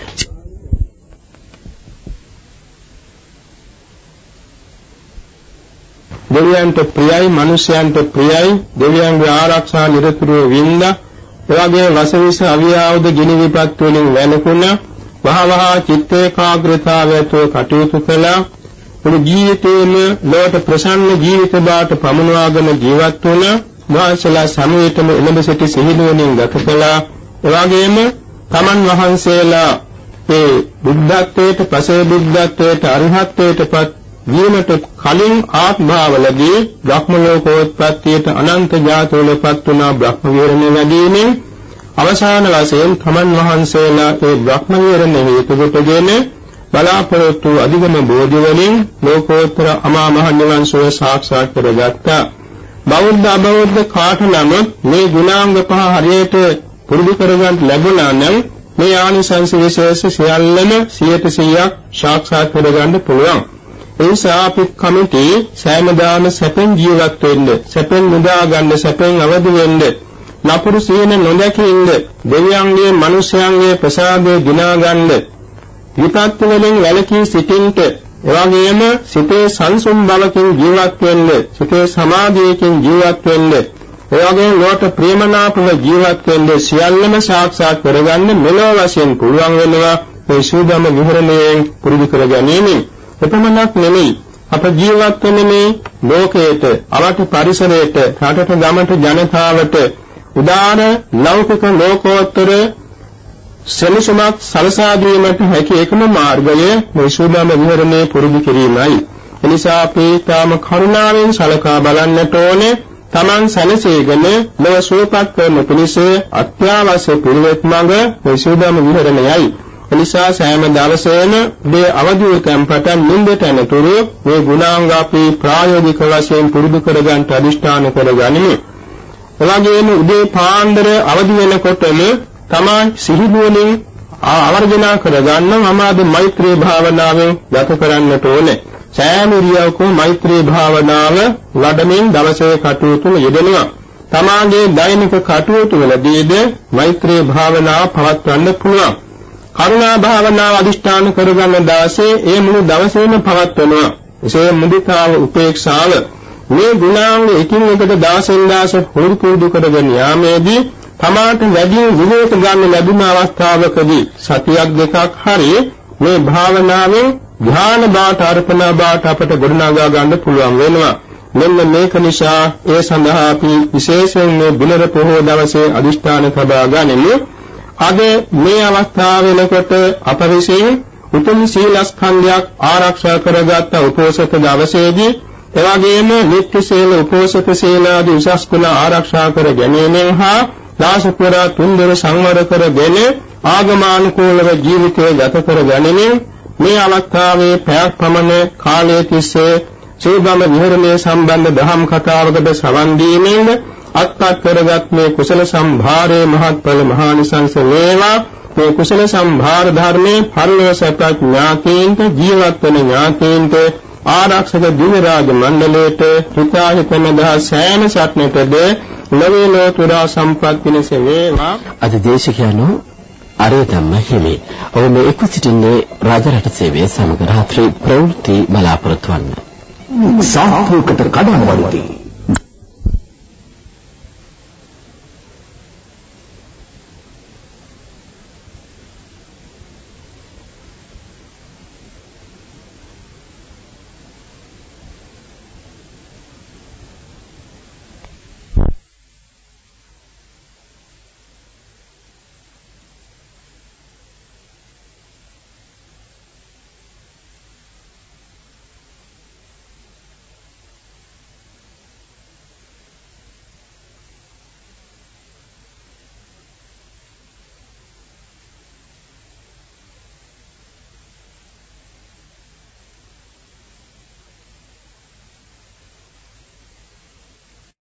දෙවියන්ට ප්‍රියයි, මිනිසයන්ට ප්‍රියයි. දෙවියන්ගේ ආරක්ෂා නිරතුරුව වින්දා. එවාගේ වසවිස අවියාවද ගිනි විපත් වලින් වැළකුණ වහවහ චිත්ත ඒකාග්‍රතාවයතෝ කටයුතු කළා. මුළු ජීවිතේම ලෝක ප්‍රසන්න ජීවිත බාට පමුණවාගෙන ජීවත් වුණ වාසලා සමයේතම එළඹ සිටි සිහිනුවණින් ගත කළා. එවාගේම තමන් වහන්සේලා ඒ බුද්ධත්වයට, පසේ බුද්ධත්වයට, අරිහත්ත්වයටපත් වීමට කලින් ආත්මභාවලදී බ්‍රහ්ම ලෝකෝත්පත්තියට අනන්ත ජාතවලපත් වුණා. බ්‍රහ්ම විහරණය වැඩිමෙන් අවසාන වශයෙන් තමන් වහන්සේලා ඒ බ්‍රහ්ම විහරණය හේතු කොටගෙන බලාපොරොත්තු අධිගම බෝධි වලින් ලෝකෝත්තර අමා මහ නිවන් සුව සාක්ෂාත් කරගත්තා. බෞද්ධ අබෞද්ධ කාට නමුත් මේ ගුණාංග පහ හරියට පුරුදු කරගන්න ලැබුණා නම් මේ ආනිසංස විශේෂ සියල්ලම 100% සාක්ෂාත් කරගන්න පුළුවන්. ඒ නිසා අපි කමිටි සෑමදාම සැපෙන් ජීවත් වෙන්න, සැපෙන් මුදා ගන්න, සැපෙන් අවදි වෙන්න, නපුරු සීන නොදකින්න, දෙවියන්ගේ මිනිස්යන්ගේ ප්‍රසාදේ දිනා ගන්න, විපත් වලින් වැළකී සිටින්ට, එවැගේම සිතේ සංසුන් බවකින් ජීවත් වෙන්න, සිතේ සමාධියකින් ජීවත් වෙන්න, එවැගේම ලෝක ප්‍රේමනාපව ජීවත් වෙන්න සියල්ලම සාක්ෂාත් කරගන්න මෙලොව වශයෙන් පුළුවන් වෙනවා. මේ සූදානම් විහරණයෙන් පුරුදු කර ගැනීමෙන් එපමණක් නෙමෙයි අප ජීවත් වෙන මේ ලෝකයට, අවට පරිසරයට, රටට, ගමට, ජනතාවට උදාන ලෞකික ලෝකෝත්තර සෙනසුමක් සලසා දීමට හැකි එකම මාර්ගය මේ සූදානම් විහරණය පුරුදු කිරීමයි. එනිසා අපි තාම කරුණාවෙන් සලකා බලන්නට ඕනේ. Taman සැලසීගෙන ලොව සුවපත් කරන පිණිස අත්‍යවශ්‍ය පිළිවෙත් මඟ මේ සූදානම් විහරණයයි. එනිසා සෑම දවසේම මේ අවදි කම්පටන් නින්දට යනතුරු මේ ගුණාංග අපි ප්‍රායෝගික වශයෙන් පුරුදු කරගන්න අදිෂ්ඨාන කරගනිමු. එවැගේම උදේ පාන්දර අවදි වෙනකොටම තමන් සිහිනුවණින් ආවර්ජනා කරගන්න මමාද මෛත්‍රී භාවනාවෙන් ගත කරන්නට ඕනේ. සෑම ඉරියව්වකම මෛත්‍රී භාවනාව වඩමින් දවසේ කටයුතු යෙදෙනවා. තමාගේ දෛනික කටයුතු වලදීද මෛත්‍රී භාවනාව පවත්වන්න පුළුවන්. කරුණා භාවනාව අදිෂ්ඨාන කරගන්න දවසේ ඒ මුළු දවසේම පවත්වනවා. එසේ මුදිතාව, උපේක්ෂාව මේ ගුණාංග එකින් එකට දවසෙන් දවස පුරුදු කරගෙන යාමේදී තමාට වැඩි විවේක ගන්න ලැබුණ අවස්ථාවකදී සතියක් දෙකක් හරි මේ භාවනාවෙන් ධ්‍යාන බාට, අර්පණා බාට අපට ගොඩනගා ගන්න පුළුවන් වෙනවා. මෙන්න මේක නිසා ඒ සඳහා අපි විශේෂයෙන් මේ දිනර පොහොය දවසේ අදිෂ්ඨාන තබා ගනිමු. අද මේ අවස්ථාව වෙනකොට අප විසින් උතුම් සීලස්කන්ධයක් ආරක්ෂා කරගත් උපෝසත දවසේදී එවැගේම නිත්‍ය සීල, උපෝසත සීල ආදී උසස් ගුණ ආරක්ෂා කර ගැනීමෙන් හා දාස පුරා තුන්දර සංවර කරගෙන ආගමානුකූලව ජීවිතය ගත කර ගැනීමෙන් මේ අවස්ථාවේ පැයක් පමණ කාලය තිස්සේ සූබම විහරණයේ සම්බන්ධ දහම් කතාවකට සවන් දීමෙන් අත්පත් කරගත් මේ කුසල සම්භාරයේ මහත්ඵල මහානිසංස වේවා. මේ කුසල සම්භාර ධර්මයේ පරිලෝසපත් ඥාතීන්ට ජීවත් වන ඥාතීන්ට ආරක්ෂක දිව්‍ය රාජ මණ්ඩලයට හිතාහිතමදා සෑම සත්නෙටද ලෝතුරා සම්පත් පිණිස වේවා. අද දේශකයන්ෝ අරේ ධම්ම හිමි. ඔබ මේ එක්ව සිටින්නේ රාජරට සේවයේ සමග රාත්‍රී ප්‍රවෘත්ති බලාපොරොත්තු වන්න. සාහෘකට කඩන වලදී